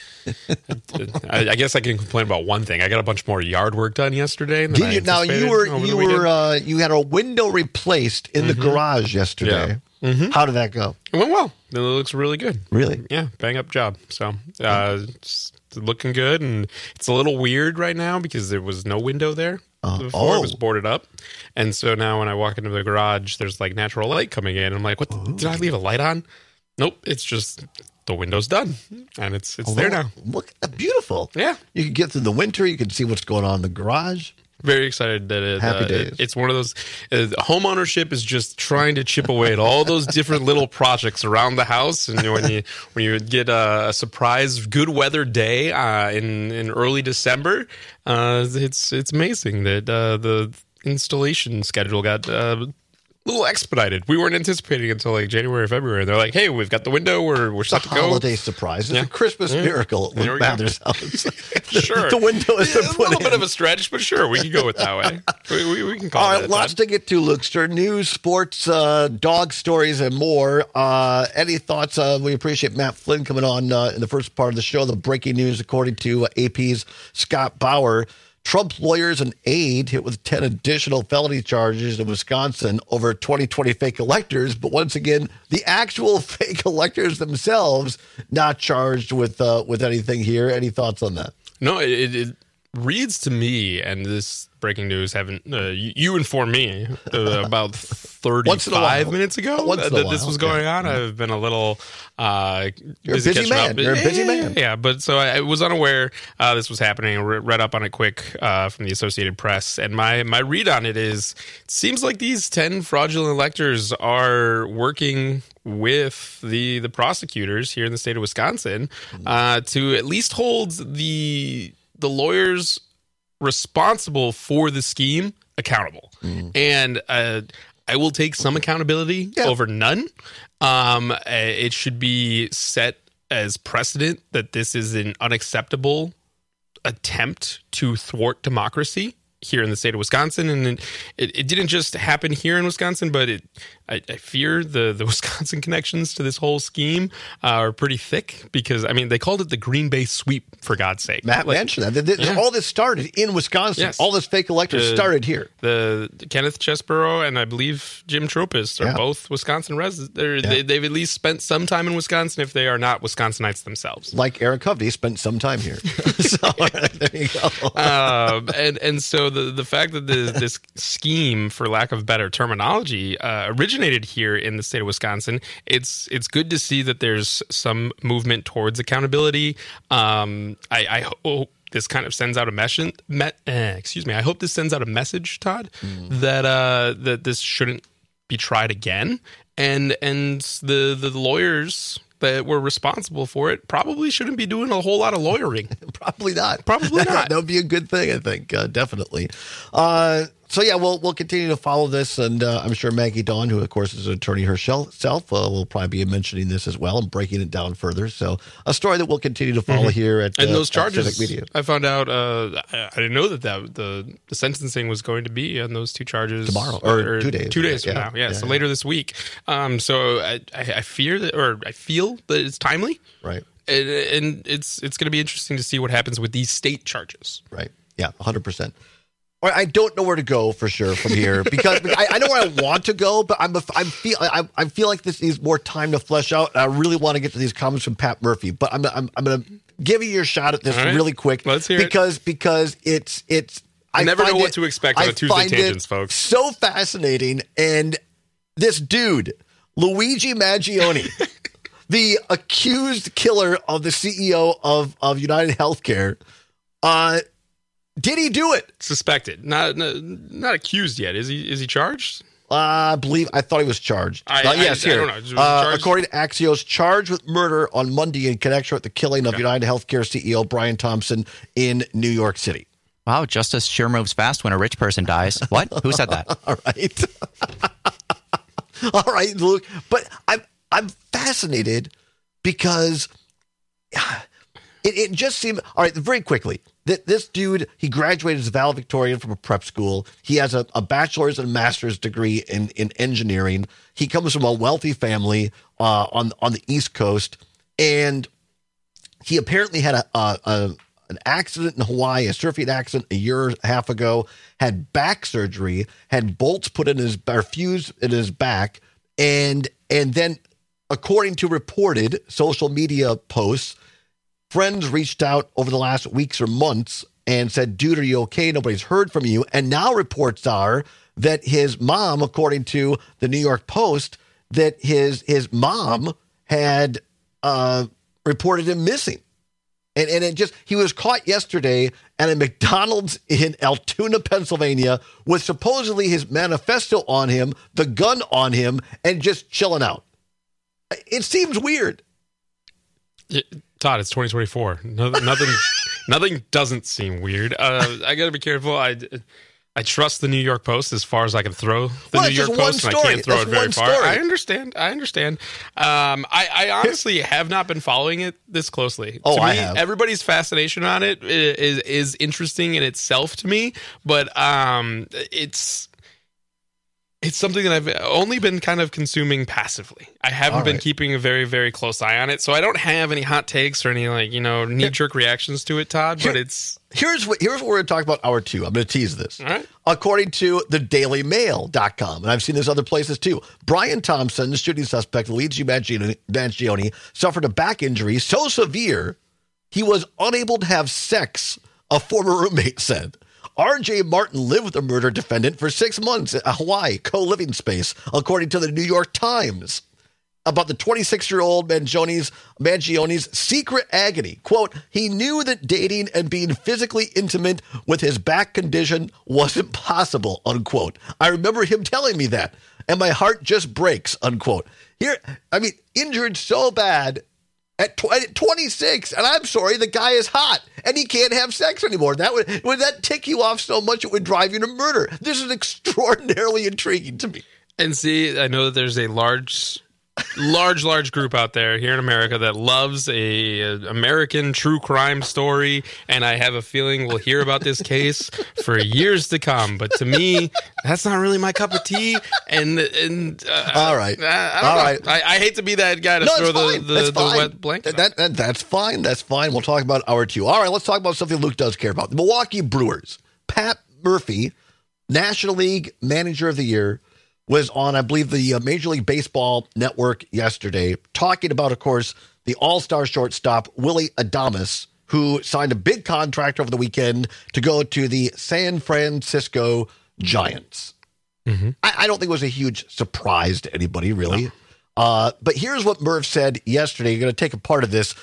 I, I guess I can complain about one thing. I got a bunch more yard work done yesterday. Than Did I you? Now you were you were uh, you had a window replaced in mm-hmm. the garage yesterday. Yeah. Mm-hmm. How did that go? It went well. It looks really good. Really? Yeah, bang up job. So uh, it's looking good, and it's a little weird right now because there was no window there. Uh, before oh. It was boarded up, and so now when I walk into the garage, there's like natural light coming in. I'm like, "What? Ooh. Did I leave a light on?" Nope. It's just the window's done, and it's it's oh, there now. Look, beautiful. Yeah, you can get through the winter. You can see what's going on in the garage. Very excited that it, Happy uh, days. It, it's one of those uh, home ownership is just trying to chip away at all those different little projects around the house. And when you when you get a, a surprise good weather day uh, in in early December, uh, it's it's amazing that uh, the installation schedule got uh, a little expedited. We weren't anticipating until like January or February. They're like, "Hey, we've got the window. We're we're set to go." Holiday surprise. It's yeah. a Christmas yeah. miracle at Luke Mathers' house. Sure, the window is yeah, a little in. bit of a stretch, but sure, we can go with that way. We, we, we can call All it. All right, lots to get to, Lukester. News, sports, uh, dog stories, and more. Uh, any thoughts? Uh, we appreciate Matt Flynn coming on uh, in the first part of the show. The breaking news, according to A P's Scott Bauer. Trump lawyers and aide hit with ten additional felony charges in Wisconsin over twenty twenty fake electors. But once again, the actual fake electors themselves not charged with uh, with anything here. Any thoughts on that? No, it, it reads to me, and this breaking news haven't uh, you, you informed me uh, about thirty-five minutes ago Once that this was going on. Yeah. I've been a little uh, You're a busy man. Up. You're a busy yeah, man. Yeah, but so I was unaware uh, this was happening. I read up on it quick uh, from the Associated Press, and my my read on it is it seems like these ten fraudulent electors are working with the the prosecutors here in the state of Wisconsin uh, to at least hold the the lawyers responsible for the scheme accountable. Mm. And uh, I will take some accountability yeah. over none. Um, it should be set as precedent that this is an unacceptable attempt to thwart democracy here in the state of Wisconsin. And it, it didn't just happen here in Wisconsin, but it, I, I fear the, the Wisconsin connections to this whole scheme uh, are pretty thick because, I mean, they called it the Green Bay sweep, for God's sake. Matt like, mentioned that. This, yeah. All this started in Wisconsin. Yes. All this fake electors the, started here. The, the Kenneth Chesborough and I believe Jim Tropist are yeah. both Wisconsin residents. Yeah. They, they've at least spent some time in Wisconsin if they are not Wisconsinites themselves. Like Eric Hovde spent some time here. So there you go. um, and, and so the, the fact that the, this scheme, for lack of better terminology, uh, originated here in the state of Wisconsin, it's it's good to see that there's some movement towards accountability. Um, I, I hope this kind of sends out a message. Me- eh, excuse me. I hope this sends out a message, Todd, mm. that uh, that this shouldn't be tried again, and and the the lawyers that were responsible for it probably shouldn't be doing a whole lot of lawyering. Probably not. Probably not. That would be a good thing, I think. Uh, definitely. Uh, so, yeah, we'll we'll continue to follow this, and uh, I'm sure Maggie Dawn, who, of course, is an attorney herself, uh, will probably be mentioning this as well and breaking it down further. So, a story that we'll continue to follow mm-hmm. here at And uh, those charges, Civic Media. I found out, uh, I didn't know that, that the, the sentencing was going to be on those two charges. Tomorrow, or, or two days. Two days yeah. from now, yeah, yeah so yeah. later this week. Um, so, I, I, I fear that, or I feel that it's timely. Right. And, and it's it's going to be interesting to see what happens with these state charges. Right. Yeah, one hundred percent. All right, I don't know where to go for sure from here because I, I know where I want to go, but I'm a, I'm feel I, I feel like this needs more time to flesh out. And I really want to get to these comments from Pat Murphy, but I'm I'm, I'm going to give you your shot at this right. really quick. Let's hear because it. because it's it's. I, I never know it, what to expect on I a Tuesday Tangents, it folks. So fascinating, and this dude Luigi Maggioni. The accused killer of the C E O of, of United Healthcare, uh, did he do it? Suspected, not, not not accused yet. Is he? Is he charged? Uh, I believe, I thought he was charged. I, uh, yes, I, here. I don't know. Uh, according to Axios, charged with murder on Monday in connection with the killing of Okay. United Healthcare C E O Brian Thompson in New York City. Wow, justice sure moves fast when a rich person dies. What? Who said that? All right. All right, Luke. But I'm, I'm fascinated because it, it just seemed, all right, very quickly, that this dude, he graduated as a valedictorian from a prep school. He has a, a bachelor's and master's degree in, in engineering. He comes from a wealthy family uh, on, on the East Coast. And he apparently had a, a, a an accident in Hawaii, a surfing accident a year and a half ago, had back surgery, had bolts put in his, or fused in his back. And, and then, according to reported social media posts, friends reached out over the last weeks or months and said, dude, are you okay? Nobody's heard from you. And now reports are that his mom, according to the New York Post, that his his mom had uh, reported him missing. And, and it just, he was caught yesterday at a McDonald's in Altoona, Pennsylvania, with supposedly his manifesto on him, the gun on him, and just chilling out. It seems weird. It, Todd, it's twenty twenty-four. Nothing, nothing, nothing doesn't seem weird. Uh, I got to be careful. I, I trust the New York Post as far as I can throw the well, New York Post, and I can't throw That's it very far. Story. I understand. I understand. Um, I, I honestly have not been following it this closely. Oh, to me, I have. Everybody's fascination on it is is interesting in itself to me, but um, it's. It's something that I've only been kind of consuming passively. I haven't All been right. keeping a very, very close eye on it. So I don't have any hot takes or any, like, you know, knee-jerk reactions to it, Todd, but it's... Here's what here's what we're going to talk about hour two. I'm going to tease this. All right. According to the daily mail dot com, and I've seen this other places too, Brian Thompson, the shooting suspect, Luigi Mangione, Mangione, suffered a back injury so severe he was unable to have sex, a former roommate said. R J Martin lived with the murder defendant for six months at a Hawaii co-living space, according to the New York Times. About the twenty-six-year-old Mangione's, Mangione's secret agony. Quote, he knew that dating and being physically intimate with his back condition wasn't possible, unquote. I remember him telling me that, and my heart just breaks, unquote. Here, I mean, injured so bad at, tw- at twenty-six, and I'm sorry, the guy is hot, and he can't have sex anymore. That would, would that tick you off so much it would drive you to murder? This is extraordinarily intriguing to me. And see, I know that there's a large... large, large group out there here in America that loves a, a American true crime story, and I have a feeling we'll hear about this case for years to come. But to me, that's not really my cup of tea. And and uh, all right, I, I don't all know. right. I, I hate to be that guy to No, throw it's the, fine. the, That's the fine. wet blanket. That, that, that's fine. That's fine. We'll talk about hour two. All right, let's talk about something Luke does care about. The Milwaukee Brewers. Pat Murphy, National League Manager of the Year, was on, I believe, the uh, Major League Baseball Network yesterday, talking about, of course, the all-star shortstop, Willy Adames, who signed a big contract over the weekend to go to the San Francisco Giants. Mm-hmm. I, I don't think it was a huge surprise to anybody, really. No. Uh, but here's what Murph said yesterday. You're going to take a part of this.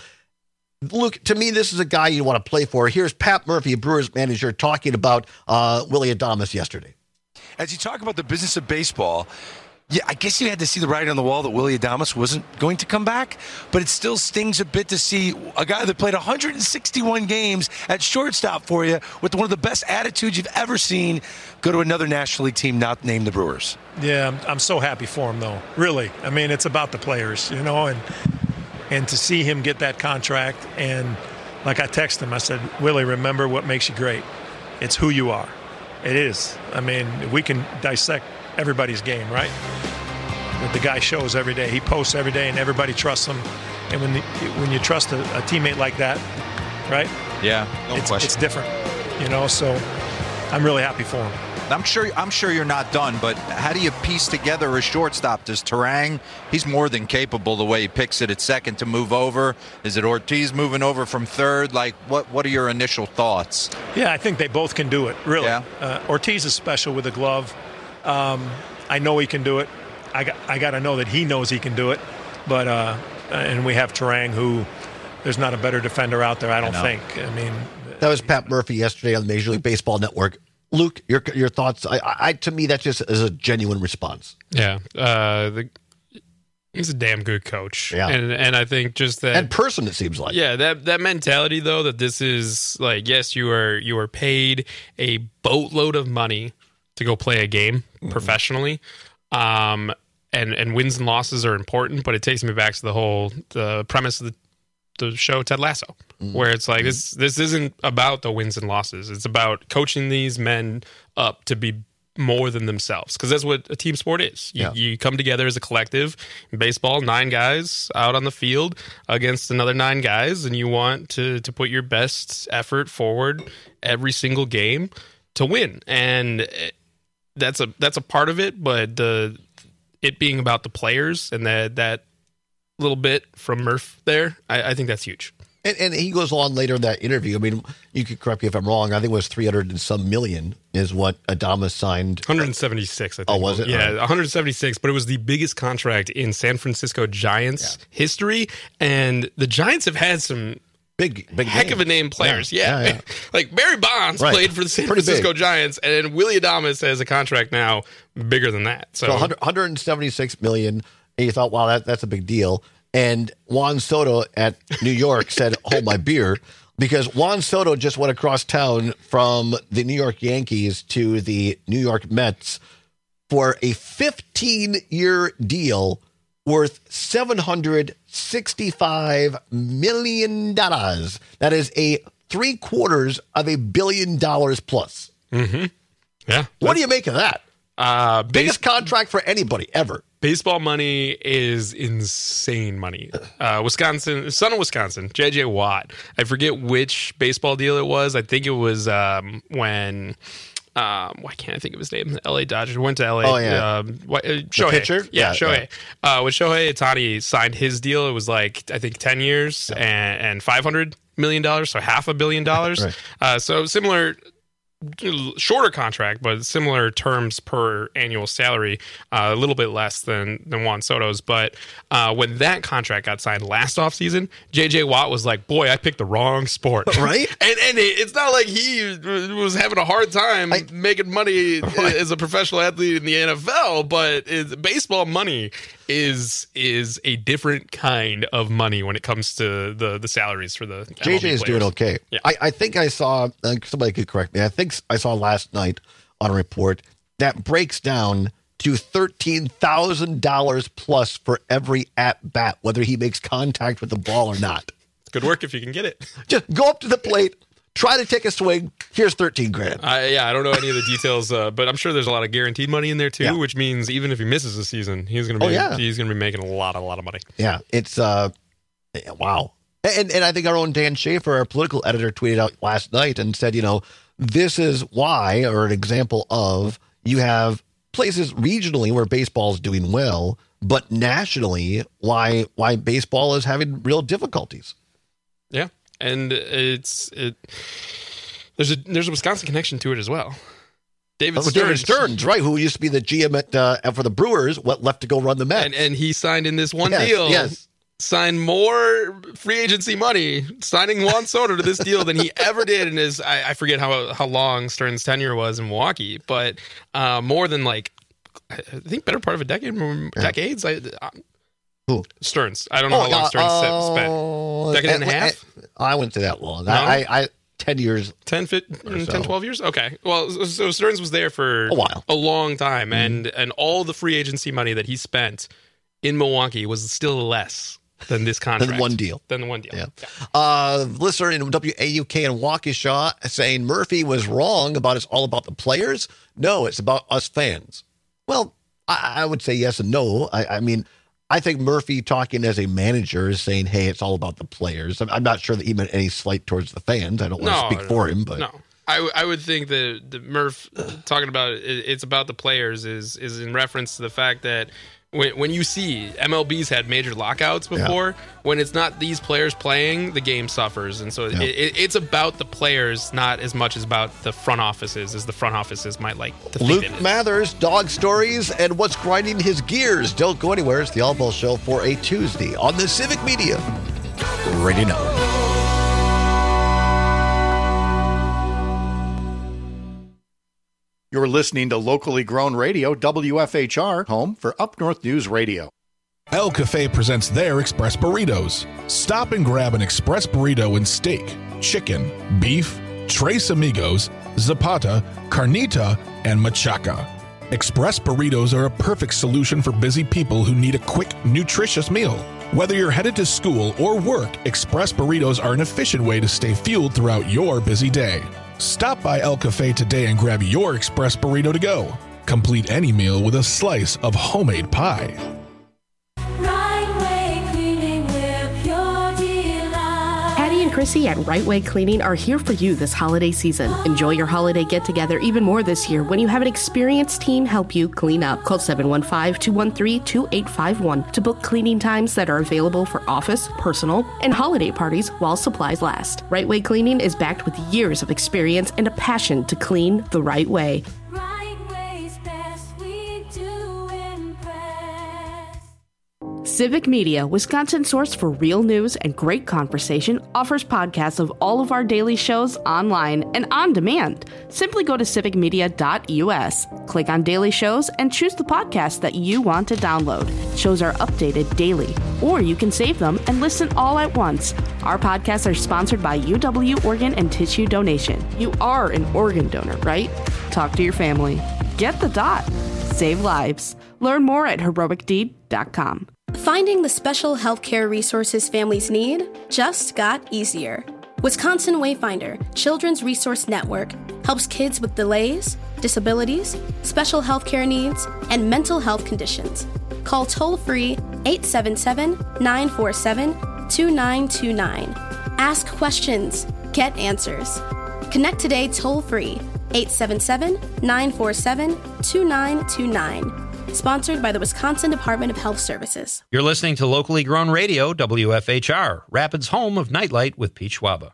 Look, to me, this is a guy you want to play for. Here's Pat Murphy, a Brewers manager, talking about uh, Willy Adames yesterday. As you talk about the business of baseball, yeah, I guess you had to see the writing on the wall that Willy Adames wasn't going to come back, but it still stings a bit to see a guy that played one hundred sixty-one games at shortstop for you with one of the best attitudes you've ever seen go to another National League team not named the Brewers. Yeah, I'm, I'm so happy for him, though. Really. I mean, it's about the players, you know, and and to see him get that contract, and like I texted him, I said, Willie, remember what makes you great. It's who you are. It is. I mean, we can dissect everybody's game, right? But the guy shows every day. He posts every day, and everybody trusts him. And when the, when you trust a, a teammate like that, right? Yeah, no it's, question. It's different, you know. So I'm really happy for him. I'm sure. I'm sure you're not done. But how do you piece together a shortstop? Does Turang? He's more than capable the way he picks it at second to move over. Is it Ortiz moving over from third? Like, what? What are your initial thoughts? Yeah, I think they both can do it. Really. Yeah. Uh, Ortiz is special with the glove. Um, I know he can do it. I got. I got to know that he knows he can do it. But uh, and we have Turang, who there's not a better defender out there. I don't I think. I mean, that was Pat Murphy yesterday on the Major League Baseball Network. Luke, your your thoughts? I, I to me, that just is a genuine response. Yeah, uh, the, he's a damn good coach. Yeah, and and I think just that and person, it seems like. Yeah, that that mentality though, that this is like, yes, you are you are paid a boatload of money to go play a game mm-hmm. professionally, um, and and wins and losses are important, but it takes me back to the whole the premise of the the show Ted Lasso, mm-hmm. where it's like this this isn't about the wins and losses. It's about coaching these men up to be more than themselves, because that's what a team sport is. You, yeah. you come together as a collective. In baseball, nine guys out on the field against another nine guys, and you want to to put your best effort forward every single game to win. And that's a that's a part of it, but the it being about the players and that that little bit from Murph there, I, I think that's huge. And, and he goes on later in that interview. I mean, you could correct me if I'm wrong. I think it was three hundred and some million is what Adames signed. one hundred seventy-six, I think. Oh, was it? Yeah, right. one hundred seventy-six, but it was the biggest contract in San Francisco Giants yeah. history. And the Giants have had some big, big heck name. of a name players. Yeah, yeah. yeah, yeah. Like Barry Bonds right. played for the San Pretty Francisco big. Giants, and Willie Adames has a contract now bigger than that. So, so one hundred, one hundred seventy-six million, and you thought, wow, that, that's a big deal. And Juan Soto at New York said, hold my beer, because Juan Soto just went across town from the New York Yankees to the New York Mets for a fifteen-year deal worth seven hundred sixty-five million dollars. That is a three quarters of a billion dollars plus. Mm-hmm. Yeah. What do you make of that? Uh, Biggest base- contract for anybody ever. Baseball money is insane money. Uh, Wisconsin, son of Wisconsin, J J Watt. I forget which baseball deal it was. I think it was um, when, um, why can't I think of his name? The L A Dodgers went to L A. Oh, yeah. Um, what, uh, Shohei. pitcher? Yeah, Yeah, Shohei. Uh, when Shohei Ohtani signed his deal, it was like, I think ten years yeah. and, and five hundred million dollars, so half a billion dollars. Right. Uh, so similar. Shorter contract, but similar terms per annual salary, uh, a little bit less than than Juan Soto's. But uh, when that contract got signed last offseason, J J Watt was like, boy, I picked the wrong sport. Right? and and it, it's not like he was having a hard time I, making money right. as a professional athlete in the N F L, but it's, baseball money is is a different kind of money when it comes to the, the salaries for the J J is players. doing okay. Yeah. I, I think I saw, uh, somebody could correct me, I think I saw last night on a report that breaks down to thirteen thousand dollars plus for every at-bat, whether he makes contact with the ball or not. Good work if you can get it. Just go up to the plate, try to take a swing, here's thirteen grand. Uh, yeah, I don't know any of the details, uh, but I'm sure there's a lot of guaranteed money in there too, yeah. which means even if he misses a season, he's going to be oh, yeah. he's going to be making a lot, a lot of money. Yeah, it's uh, wow. And and I think our own Dan Schaefer, our political editor, tweeted out last night and said, you know, this is why, or an example of, you have places regionally where baseball is doing well, but nationally, why why baseball is having real difficulties. Yeah, and it's it. There's a there's a Wisconsin connection to it as well. David oh, Stearns, David Stearns, right? Who used to be the G M at uh, for the Brewers, what left to go run the Mets, and, and he signed in this one yes, deal. Yes. Signed more free agency money, signing Juan Soto to this deal than he ever did in his. I, I forget how how long Stearns' tenure was in Milwaukee, but uh, more than like I think better part of a decade, yeah. decades. I, I, Who? Stearns. I don't know oh, how long uh, Stearns uh, spent. Decade and, and a half. I went to that long. No? I, I ten years, ten, fifteen, ten, twelve years. Okay. Well, so Stearns was there for a while, a long time, mm-hmm. and and all the free agency money that he spent in Milwaukee was still less than this contract. Than one deal. Than the one deal. Yeah. yeah. Uh, listener in W A U K in Waukesha saying Murphy was wrong about it's all about the players. No, it's about us fans. Well, I, I would say yes and no. I, I mean, I think Murphy talking as a manager is saying, hey, it's all about the players. I'm, I'm not sure that he meant any slight towards the fans. I don't want no, to speak for him, but no. I, w- I would think that the Murph talking about it, it's about the players is is in reference to the fact that when when you see M L B's had major lockouts before, yeah. when it's not these players playing, the game suffers, and so yeah. it, it, it's about the players, not as much as about the front offices as the front offices might like to Luke think it is. Mathers, dog stories, and what's grinding his gears. Don't go anywhere. It's the All Ball Show for a Tuesday on the Civic Media Radio Network. You're listening to locally grown radio, W F H R, home for Up North News Radio. El Cafe presents their Express Burritos. Stop and grab an Express Burrito in steak, chicken, beef, Tres Amigos, Zapata, Carnita, and Machaca. Express Burritos are a perfect solution for busy people who need a quick, nutritious meal. Whether you're headed to school or work, Express Burritos are an efficient way to stay fueled throughout your busy day. Stop by El Cafe today and grab your Express Burrito to go. Complete any meal with a slice of homemade pie. Patty and Chrissy at Right Way Cleaning are here for you this holiday season. Enjoy your holiday get-together even more this year when you have an experienced team help you clean up. Call seven one five, two one three, two eight five one to book cleaning times that are available for office, personal, and holiday parties while supplies last. Right Way Cleaning is backed with years of experience and a passion to clean the right way. Civic Media, Wisconsin's source for real news and great conversation, offers podcasts of all of our daily shows online and on demand. Simply go to civic media dot u s, click on daily shows, and choose the podcast that you want to download. Shows are updated daily, or you can save them and listen all at once. Our podcasts are sponsored by U W Organ and Tissue Donation. You are an organ donor, right? Talk to your family. Get the dot. Save lives. Learn more at heroic deed dot com. Finding the special healthcare resources families need just got easier. Wisconsin Wayfinder Children's Resource Network helps kids with delays, disabilities, special healthcare needs, and mental health conditions. Call toll-free eight seven seven, nine four seven, two nine two nine. Ask questions. Get answers. Connect today toll-free eight seven seven, nine four seven, two nine two nine. Sponsored by the Wisconsin Department of Health Services. You're listening to locally grown radio, W F H R, Rapids' home of Nightlight with Pete Schwaba.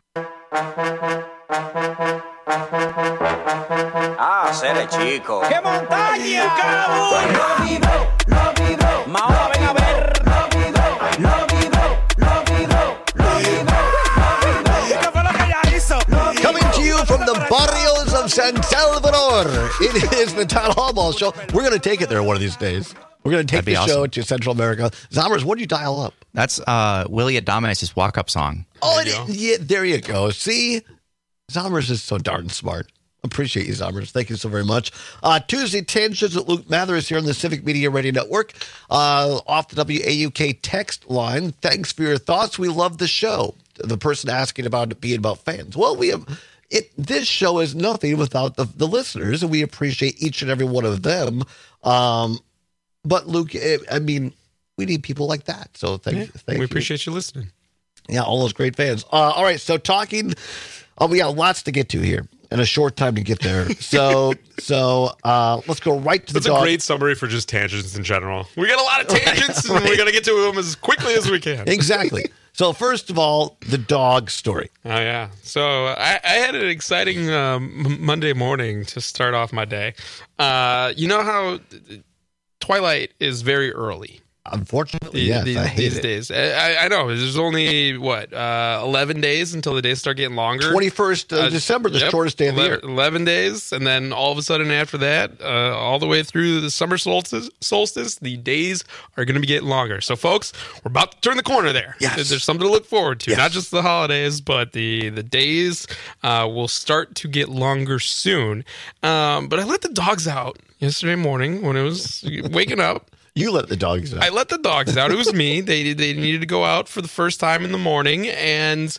Ah, sere chico. ¡Qué montaña, cabrón! Lo vivo, lo vivo. Mahola, ven a ver. Lo vivo, lo vivo, lo vivo, lo vivo, lo vivo. ¿Qué fue lo que ella hizo? Coming to you from the barrios of San Salvador, it is the Todd Hallball Show. We're going to take it there one of these days. We're going to take the awesome. show to Central America. Zombers, what did you dial up? That's uh, Willie Adamus' walk-up song. Oh, it, yeah, there you go. See? Zombers is so darn smart. Appreciate you, Zombers. Thank you so very much. Uh, Tuesday Tangents with Luke Mathers here on the Civic Media Radio Network. Uh, off the W A U K text line. Thanks for your thoughts. We love the show. The person asking about it being about fans. Well, we have... It, this show is nothing without the, the listeners, and we appreciate each and every one of them. Um, but, Luke, it, I mean, we need people like that. So thank, yeah, thank we you. appreciate you listening. Yeah, all those great fans. Uh, all right, so talking, oh, we got lots to get to here and a short time to get there. So, so uh, let's go right to That's the a dog. great summary for just tangents in general. We got a lot of tangents, Right, and we right. got to get to them as quickly as we can. Exactly. So first of all, the dog story. Oh, yeah. So I, I had an exciting um, Monday morning to start off my day. Uh, you know how Twilight is very early. Unfortunately, The- yes, these, I hate these it. days. I, I know. There's only, what, uh, eleven days until the days start getting longer? twenty-first of December, the shortest day of the year. eleven days. And then all of a sudden after that, uh, all the way through the summer solstice, solstice the days are going to be getting longer. So, folks, we're about to turn the corner there. Yes. There's something to look forward to. Yes. Not just the holidays, but the, the days uh, will start to get longer soon. Um, but I let the dogs out yesterday morning when it was waking up. You let the dogs out. I let the dogs out. It was me. They they needed to go out for the first time in the morning, and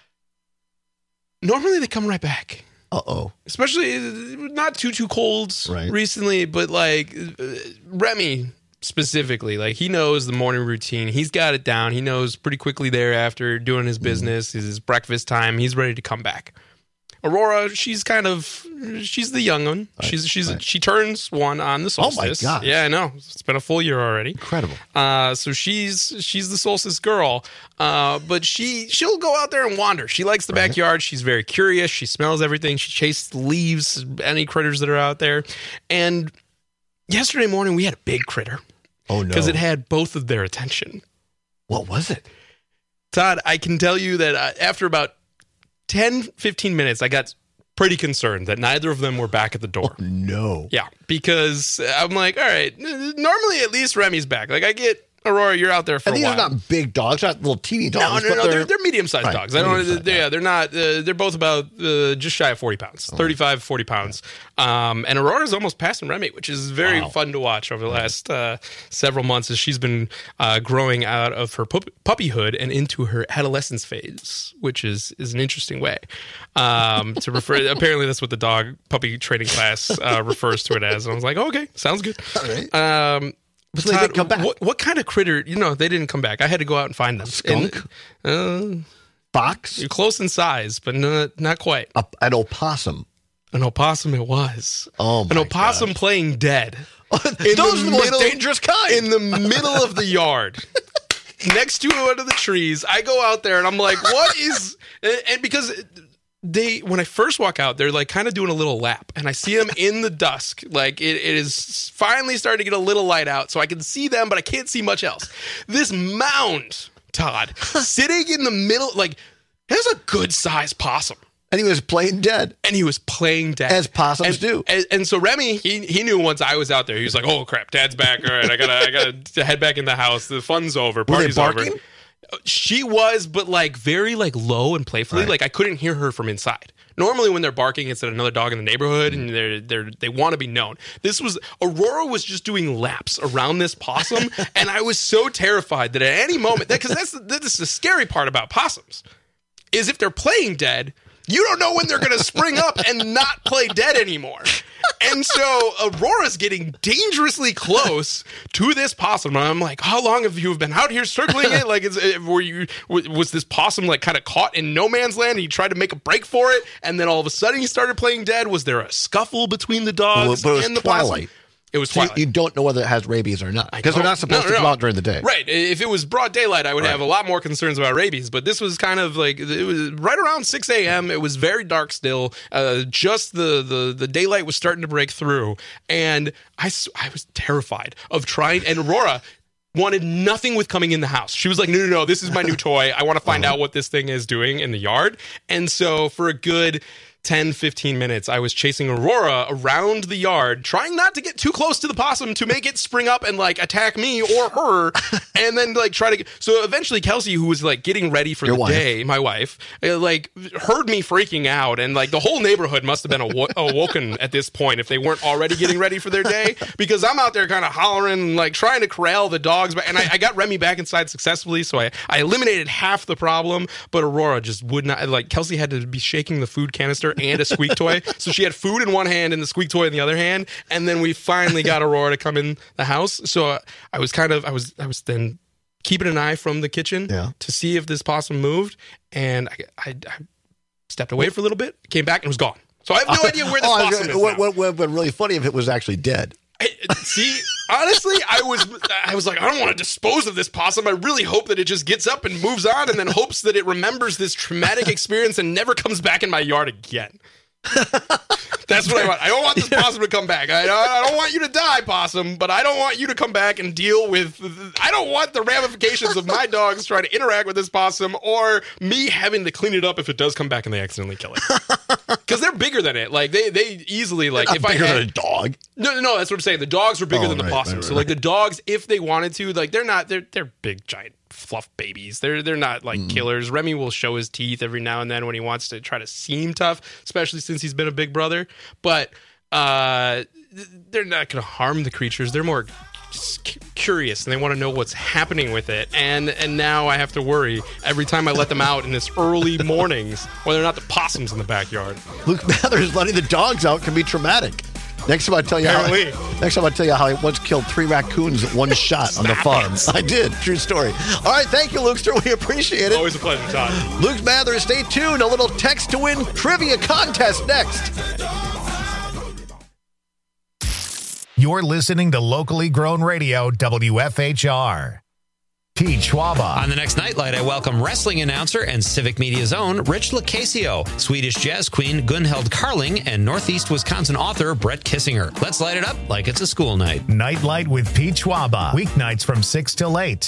normally they come right back. Uh-oh. Especially not too too cold Right. recently, but like uh, Remy specifically, like he knows the morning routine. He's got it down. He knows pretty quickly thereafter doing his business, his breakfast time. He's ready to come back. Aurora, she's kind of she's the young one. Right, she's she's right. she turns one on the Oh, my solstice. gosh. Yeah, I know. It's been a full year already. Incredible. Uh, so she's she's the solstice girl, uh, but she she'll go out there and wander. She likes the Right. backyard. She's very curious. She smells everything. She chases leaves, any critters that are out there. And yesterday morning we had a big critter Oh, no. because it had both of their attention. What was it? Todd, I can tell you that uh, after about ten, fifteen minutes, I got pretty concerned that neither of them were back at the door. Oh, no. Yeah, because I'm like, all right, normally at least Remy's back. Like, I get, Aurora, you're out there for and a these while. are not big dogs, not little teeny dogs. No, no, no, but they're, they're medium-sized right, dogs. I don't. medium-sized They're, yeah, they're not. Uh, they're both about uh, just shy of forty pounds, Oh. thirty-five, forty pounds. Um, and Aurora's almost passing Remy, which is very Wow. fun to watch over the last uh, several months as she's been uh, growing out of her pup- puppyhood and into her adolescence phase, which is is an interesting way um, to refer. Apparently, that's what the dog puppy training class uh, refers to it as. And I was like, oh, okay, sounds good. All right. Um, So they Todd, didn't come back. What, what kind of critter? You know, they didn't come back. I had to go out and find them. Skunk? And, uh, Fox? You're close in size, but not, not quite. A, an opossum. An opossum it was. Oh, my An opossum gosh. playing dead. Those are the most dangerous kind. In the middle of the yard. Next to one of the trees. I go out there and I'm like, what is... And, and because... They when I first walk out, they're like kind of doing a little lap, and I see them in the dusk. Like it, it is finally starting to get a little light out, so I can see them, but I can't see much else. This mound, Todd, sitting in the middle, like there's a good sized possum, and he was playing dead, and he was playing dead as possums and, do. And, and so Remy, he he knew once I was out there, he was like, "Oh crap, Dad's back! All right, I gotta I gotta head back in the house. The fun's over, party's Were they barking? over." She was, but like very like low and playfully. Right. Like I couldn't hear her from inside. Normally when they're barking, it's at another dog in the neighborhood and they're they're they want to be known. This was Aurora was just doing laps around this possum, and I was so terrified that at any moment, because that's the, that's the scary part about possums, is if they're playing dead, you don't know when they're going to spring up and not play dead anymore. And so Aurora's getting dangerously close to this possum. And I'm like, how long have you been out here circling it? Like, is, were you, was this possum like kind of caught in no man's land? And he tried to make a break for it. And then all of a sudden he started playing dead. Was there a scuffle between the dogs Well, but it was and the twilight. possum? It was So you, twilight. you don't know whether it has rabies or not, because they're not supposed No, no, to come no. out during the day. Right. If it was broad daylight, I would Right. have a lot more concerns about rabies. But this was kind of like, it was right around six a.m. It was very dark still. Uh, just the, the, the daylight was starting to break through. And I, s- I was terrified of trying. And Aurora wanted nothing with coming in the house. She was like, no, no, no, this is my new toy. I want to find out what this thing is doing in the yard. And so for a good ten, fifteen minutes, I was chasing Aurora around the yard, trying not to get too close to the possum to make it spring up and like attack me or her, and then like try to get. So eventually, Kelsey, who was like getting ready for Your the wife. day, my wife, uh, like heard me freaking out, and like the whole neighborhood must have been awo- awoken at this point if they weren't already getting ready for their day, because I'm out there kind of hollering, like trying to corral the dogs, and I, I got Remy back inside successfully, so I, I eliminated half the problem, but Aurora just would not. Like Kelsey had to be shaking the food canister and a squeak toy, so she had food in one hand and the squeak toy in the other hand, and then we finally got Aurora to come in the house. So uh, I was kind of I was I was then keeping an eye from the kitchen Yeah. to see if this possum moved, and I, I, I stepped away for a little bit, came back, and it was gone. So I have no idea where this Oh, I was possum gonna- is what, now. what would have been really funny if it was actually dead. I, see, honestly, I was I was like, I don't want to dispose of this possum. I really hope that it just gets up and moves on, and then hopes that it remembers this traumatic experience and never comes back in my yard again. That's what I want. I don't want this possum to come back. I, I don't want you to die, possum, but I don't want you to come back and deal with. I don't want the ramifications of my dogs trying to interact with this possum, or me having to clean it up if it does come back and they accidentally kill it. Because they're bigger than it. Like they, they easily like Not if I bigger had than a dog. No, no, no. That's what I'm saying. The dogs were bigger Oh, than the right, possum. right, So right, like the dogs, if they wanted to, like they're not. They're they're big giant fluff babies. They're they're not like killers. Remy will show his teeth every now and then when he wants to try to seem tough, especially since he's been a big brother. But uh, they're not going to harm the creatures. They're more cu- curious and they want to know what's happening with it. And and now I have to worry every time I let them out in this early mornings whether or not the possum's in the backyard. Luke Mathers letting the dogs out can be traumatic. Next time I tell you Apparently. how next time I tell you how I once killed three raccoons at one shot on the farm. I did. True story. All right, thank you, Lukester. We appreciate it. Always a pleasure, Todd. Luke Mathers, stay tuned. A little text to win trivia contest next. You're listening to locally grown radio, W F H R. Pete Schwaba. On the next Nightlight, I welcome wrestling announcer and Civic Media's own Rich Lacasio, Swedish jazz queen Gunhild Carling, and Northeast Wisconsin author Brett Kissinger. Let's light it up like it's a school night. Nightlight with Pete Schwaba. Weeknights from six till eight.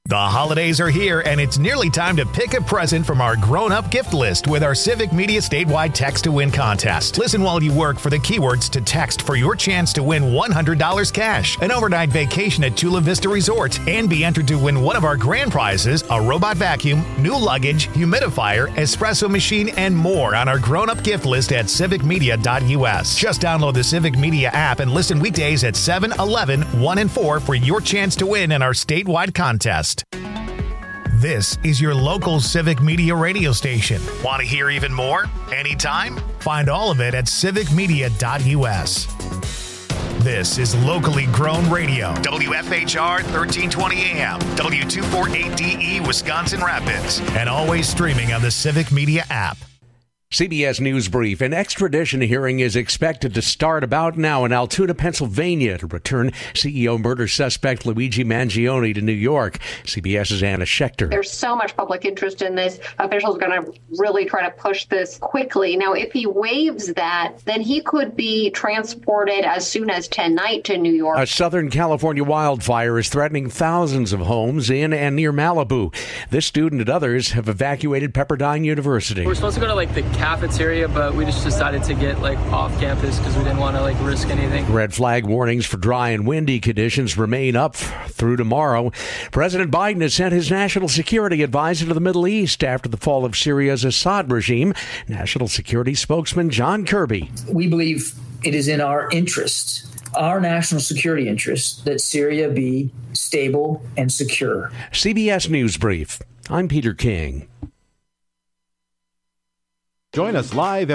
The holidays are here, and it's nearly time to pick a present from our grown-up gift list with our Civic Media statewide Text to Win contest. Listen while you work for the keywords to text for your chance to win one hundred dollars cash, an overnight vacation at Chula Vista Resort, and be entered to win one of our grand prizes, a robot vacuum, new luggage, humidifier, espresso machine, and more on our grown-up gift list at civic media dot u s. Just download the Civic Media app and listen weekdays at seven, eleven, one, and four for your chance to win in our statewide contest. This is your local Civic Media radio station. Want to hear even more? Anytime? Find all of it at civic media dot u s. This is locally grown radio. W F H R thirteen twenty A M, W two forty-eight D E, Wisconsin Rapids, and always streaming on the Civic Media app. C B S News Brief. An extradition hearing is expected to start about now in Altoona, Pennsylvania, to return C E O murder suspect Luigi Mangione to New York. CBS's Anna Schechter. There's so much public interest in this. Officials are going to really try to push this quickly. Now, if he waives that, then he could be transported as soon as tonight to New York. A Southern California wildfire is threatening thousands of homes in and near Malibu. This student and others have evacuated Pepperdine University. We're supposed to go to like the cafeteria, but we just decided to get like off campus because we didn't want to like risk anything. Red flag warnings for dry and windy conditions remain up through tomorrow. President Biden has sent his national security advisor to the Middle East after the fall of Syria's Assad regime. National security spokesman John Kirby. We believe it is in our interest, our national security interest, that Syria be stable and secure. C B S News Brief. I'm Peter King. Join us live